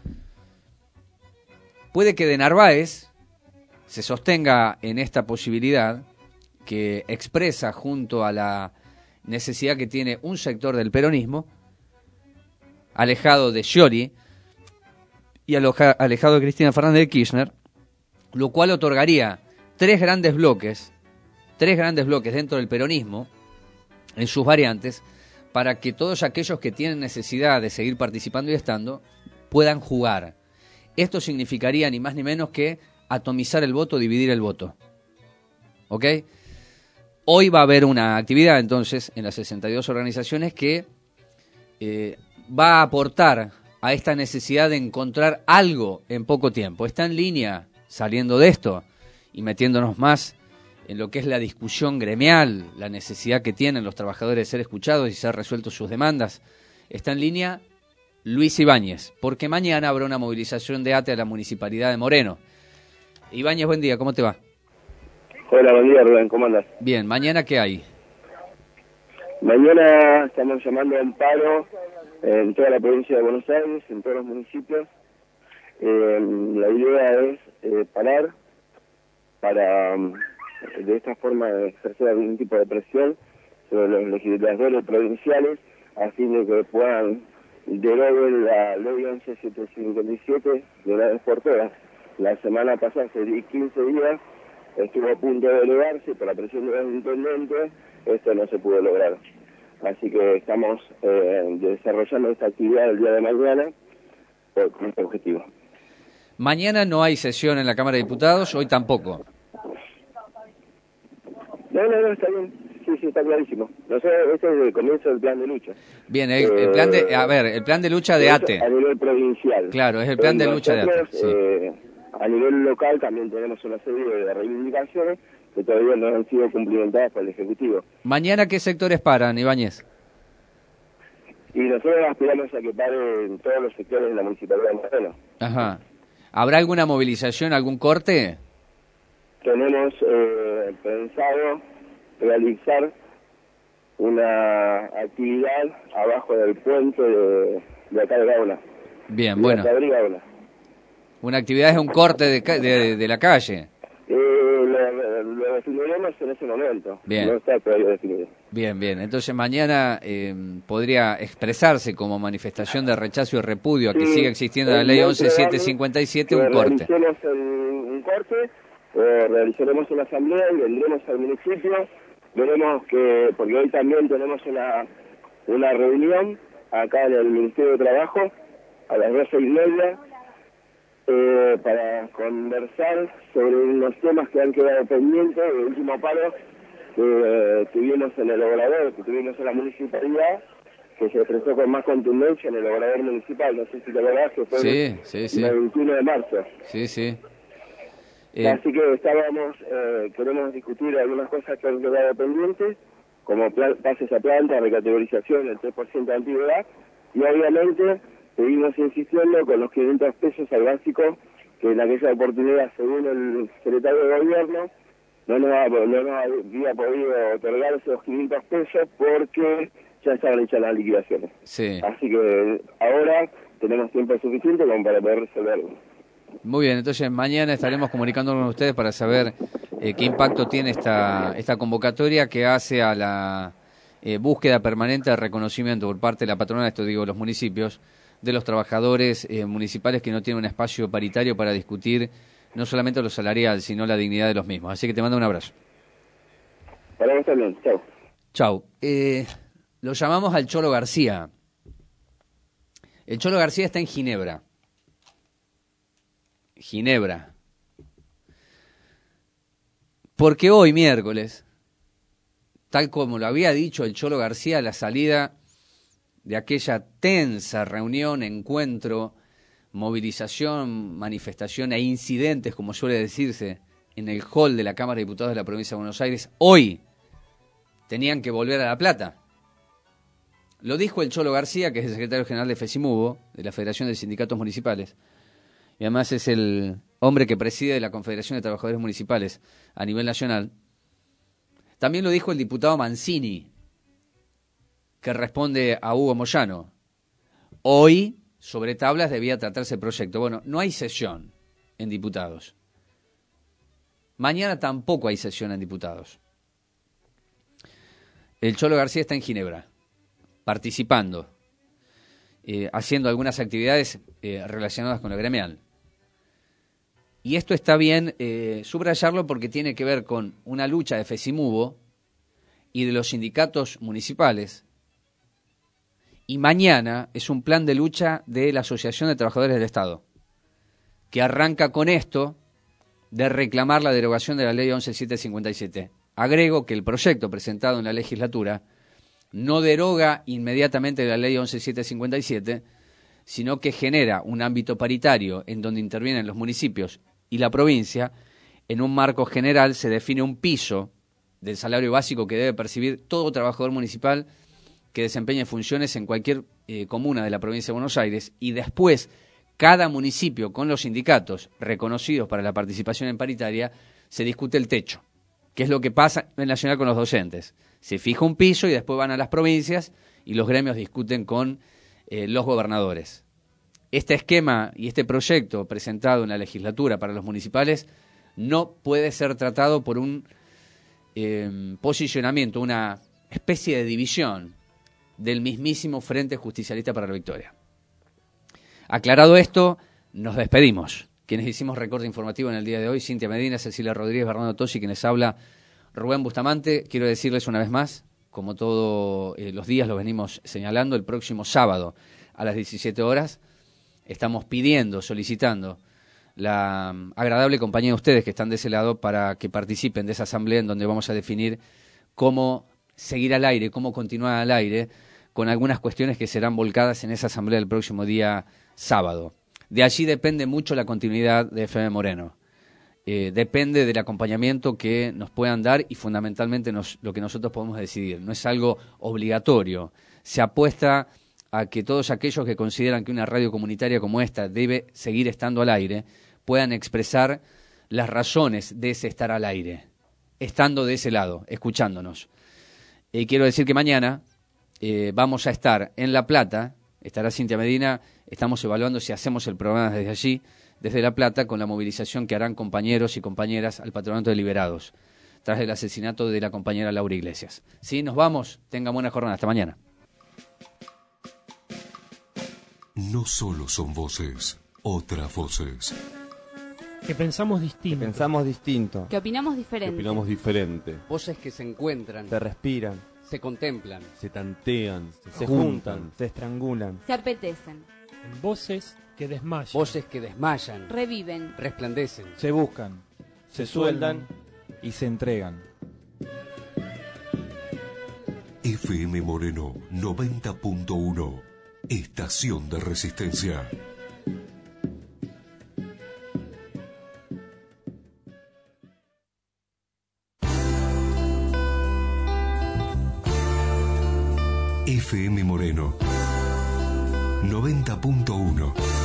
Puede que de Narváez se sostenga en esta posibilidad que expresa junto a la necesidad que tiene un sector del peronismo, alejado de Scioli y alejado de Cristina Fernández de Kirchner, lo cual otorgaría tres grandes bloques dentro del peronismo, en sus variantes, para que todos aquellos que tienen necesidad de seguir participando y estando, puedan jugar. Esto significaría ni más ni menos que atomizar el voto, dividir el voto. ¿Ok? Hoy va a haber una actividad, entonces, en las 62 organizaciones que va a aportar a esta necesidad de encontrar algo en poco tiempo. Está en línea, saliendo de esto y metiéndonos más en lo que es la discusión gremial, la necesidad que tienen los trabajadores de ser escuchados y ser resueltos sus demandas. Está en línea Luis Ibáñez, porque mañana habrá una movilización de ATE a la Municipalidad de Moreno. Ibáñez, buen día, ¿cómo te va? Hola, buen día, Rubén, ¿cómo andas? Bien, ¿mañana qué hay? Mañana estamos llamando a un paro en toda la provincia de Buenos Aires, en todos los municipios. La idea es parar para de esta forma ejercer algún tipo de presión sobre los legisladores provinciales a fin de que puedan derogar la ley 11757 de una vez por todas. La semana pasada, hace 15 días, estuvo a punto de elevarse por la presión de los intendentes, esto no se pudo lograr. Así que estamos desarrollando esta actividad el día de mañana con este objetivo. Mañana no hay sesión en la Cámara de Diputados, hoy tampoco. No, está bien. Sí, está clarísimo. Este es el comienzo del plan de lucha. Bien, el plan de, el plan de lucha de ATE. A nivel provincial. Claro, es el plan de lucha de ATE. Sí. A nivel local también tenemos una serie de reivindicaciones que todavía no han sido cumplimentadas por el Ejecutivo. ¿Mañana qué sectores paran, Ibáñez? Y nosotros aspiramos a que paren todos los sectores de la Municipalidad de Moreno. Ajá. ¿Habrá alguna movilización, algún corte? Tenemos pensado realizar una actividad abajo del puente de acá de Gauna. Bien, bueno. Una actividad es un corte de la calle. Lo definiremos en ese momento. Bien. No está todavía definido. Bien. Entonces mañana podría expresarse como manifestación de rechazo y repudio a que siga existiendo la ley 11757 un corte. Realicemos un corte, realizaremos una asamblea y vendremos al municipio. Veremos que, porque hoy también tenemos una reunión acá en el Ministerio de Trabajo a las 12:30 para conversar sobre unos temas que han quedado pendientes del último paro que tuvimos en el Obrador, que tuvimos en la municipalidad, que se expresó con más contundencia en el Obrador municipal. No sé si te acordás que fue el 21 de marzo. Sí. Así que queremos discutir algunas cosas que han quedado pendientes, como pases a planta, recategorización, el 3% de antigüedad, y obviamente seguimos insistiendo con los 500 pesos al básico, que en aquella oportunidad, según el secretario de Gobierno, no nos había podido otorgar esos 500 pesos porque ya estaban hechas las liquidaciones. Sí. Así que ahora tenemos tiempo suficiente como para poder resolverlo. Muy bien, entonces mañana estaremos comunicándonos con ustedes para saber qué impacto tiene esta convocatoria que hace a la búsqueda permanente de reconocimiento por parte de la patronal, esto digo, los municipios, de los trabajadores municipales que no tienen un espacio paritario para discutir no solamente lo salarial, sino la dignidad de los mismos. Así que te mando un abrazo. Para vos también, chau. Chau. Lo llamamos al Cholo García. El Cholo García está en Ginebra. Porque hoy, miércoles, tal como lo había dicho el Cholo García a la salida de aquella tensa reunión, encuentro, movilización, manifestación e incidentes, como suele decirse, en el hall de la Cámara de Diputados de la Provincia de Buenos Aires, hoy tenían que volver a La Plata. Lo dijo el Cholo García, que es el secretario general de FESIMUBO, de la Federación de Sindicatos Municipales, y además es el hombre que preside la Confederación de Trabajadores Municipales a nivel nacional. También lo dijo el diputado Mancini, que responde a Hugo Moyano. Hoy, sobre tablas, debía tratarse el proyecto. Bueno, no hay sesión en diputados. Mañana tampoco hay sesión en diputados. El Cholo García está en Ginebra, participando, haciendo algunas actividades relacionadas con lo gremial. Y esto está bien subrayarlo porque tiene que ver con una lucha de FESIMUBO y de los sindicatos municipales. Y mañana es un plan de lucha de la Asociación de Trabajadores del Estado, que arranca con esto de reclamar la derogación de la ley 11757. Agrego que el proyecto presentado en la legislatura no deroga inmediatamente la ley 11757, sino que genera un ámbito paritario en donde intervienen los municipios y la provincia. En un marco general se define un piso del salario básico que debe percibir todo trabajador municipal que desempeñe funciones en cualquier comuna de la provincia de Buenos Aires, y después cada municipio con los sindicatos reconocidos para la participación en paritaria se discute el techo, que es lo que pasa en Nacional con los docentes. Se fija un piso y después van a las provincias y los gremios discuten con los gobernadores. Este esquema y este proyecto presentado en la legislatura para los municipales no puede ser tratado por un posicionamiento, una especie de división del mismísimo Frente Justicialista para la Victoria. Aclarado esto, nos despedimos. Quienes hicimos recorte informativo en el día de hoy, Cintia Medina, Cecilia Rodríguez, Bernardo Tosi, quienes habla Rubén Bustamante. Quiero decirles una vez más, como todos los días lo venimos señalando, el próximo sábado a las 17 horas estamos pidiendo, solicitando la agradable compañía de ustedes que están de ese lado para que participen de esa asamblea en donde vamos a definir cómo seguir al aire, cómo continuar al aire, con algunas cuestiones que serán volcadas en esa asamblea el próximo día sábado. De allí depende mucho la continuidad de FM Moreno. Depende del acompañamiento que nos puedan dar y fundamentalmente lo que nosotros podemos decidir. No es algo obligatorio. Se apuesta a que todos aquellos que consideran que una radio comunitaria como esta debe seguir estando al aire puedan expresar las razones de ese estar al aire, estando de ese lado, escuchándonos. Quiero decir que mañana vamos a estar en La Plata, estará Cintia Medina, estamos evaluando si hacemos el programa desde allí, desde La Plata, con la movilización que harán compañeros y compañeras al Patronato de Liberados, tras el asesinato de la compañera Laura Iglesias. Sí, nos vamos, tengan buena jornada, hasta mañana. No solo son voces, otras voces. Que pensamos distinto. Que pensamos distinto. Que opinamos diferente. Que opinamos diferente. Voces que se encuentran. Se respiran. Se contemplan. Se tantean. Se juntan. Se estrangulan. Se apetecen. En voces que desmayan. Voces que desmayan. Reviven. Resplandecen. Se buscan. Se sueldan y se entregan. FM Moreno 90.1. Estación de Resistencia. FM Moreno 90.1.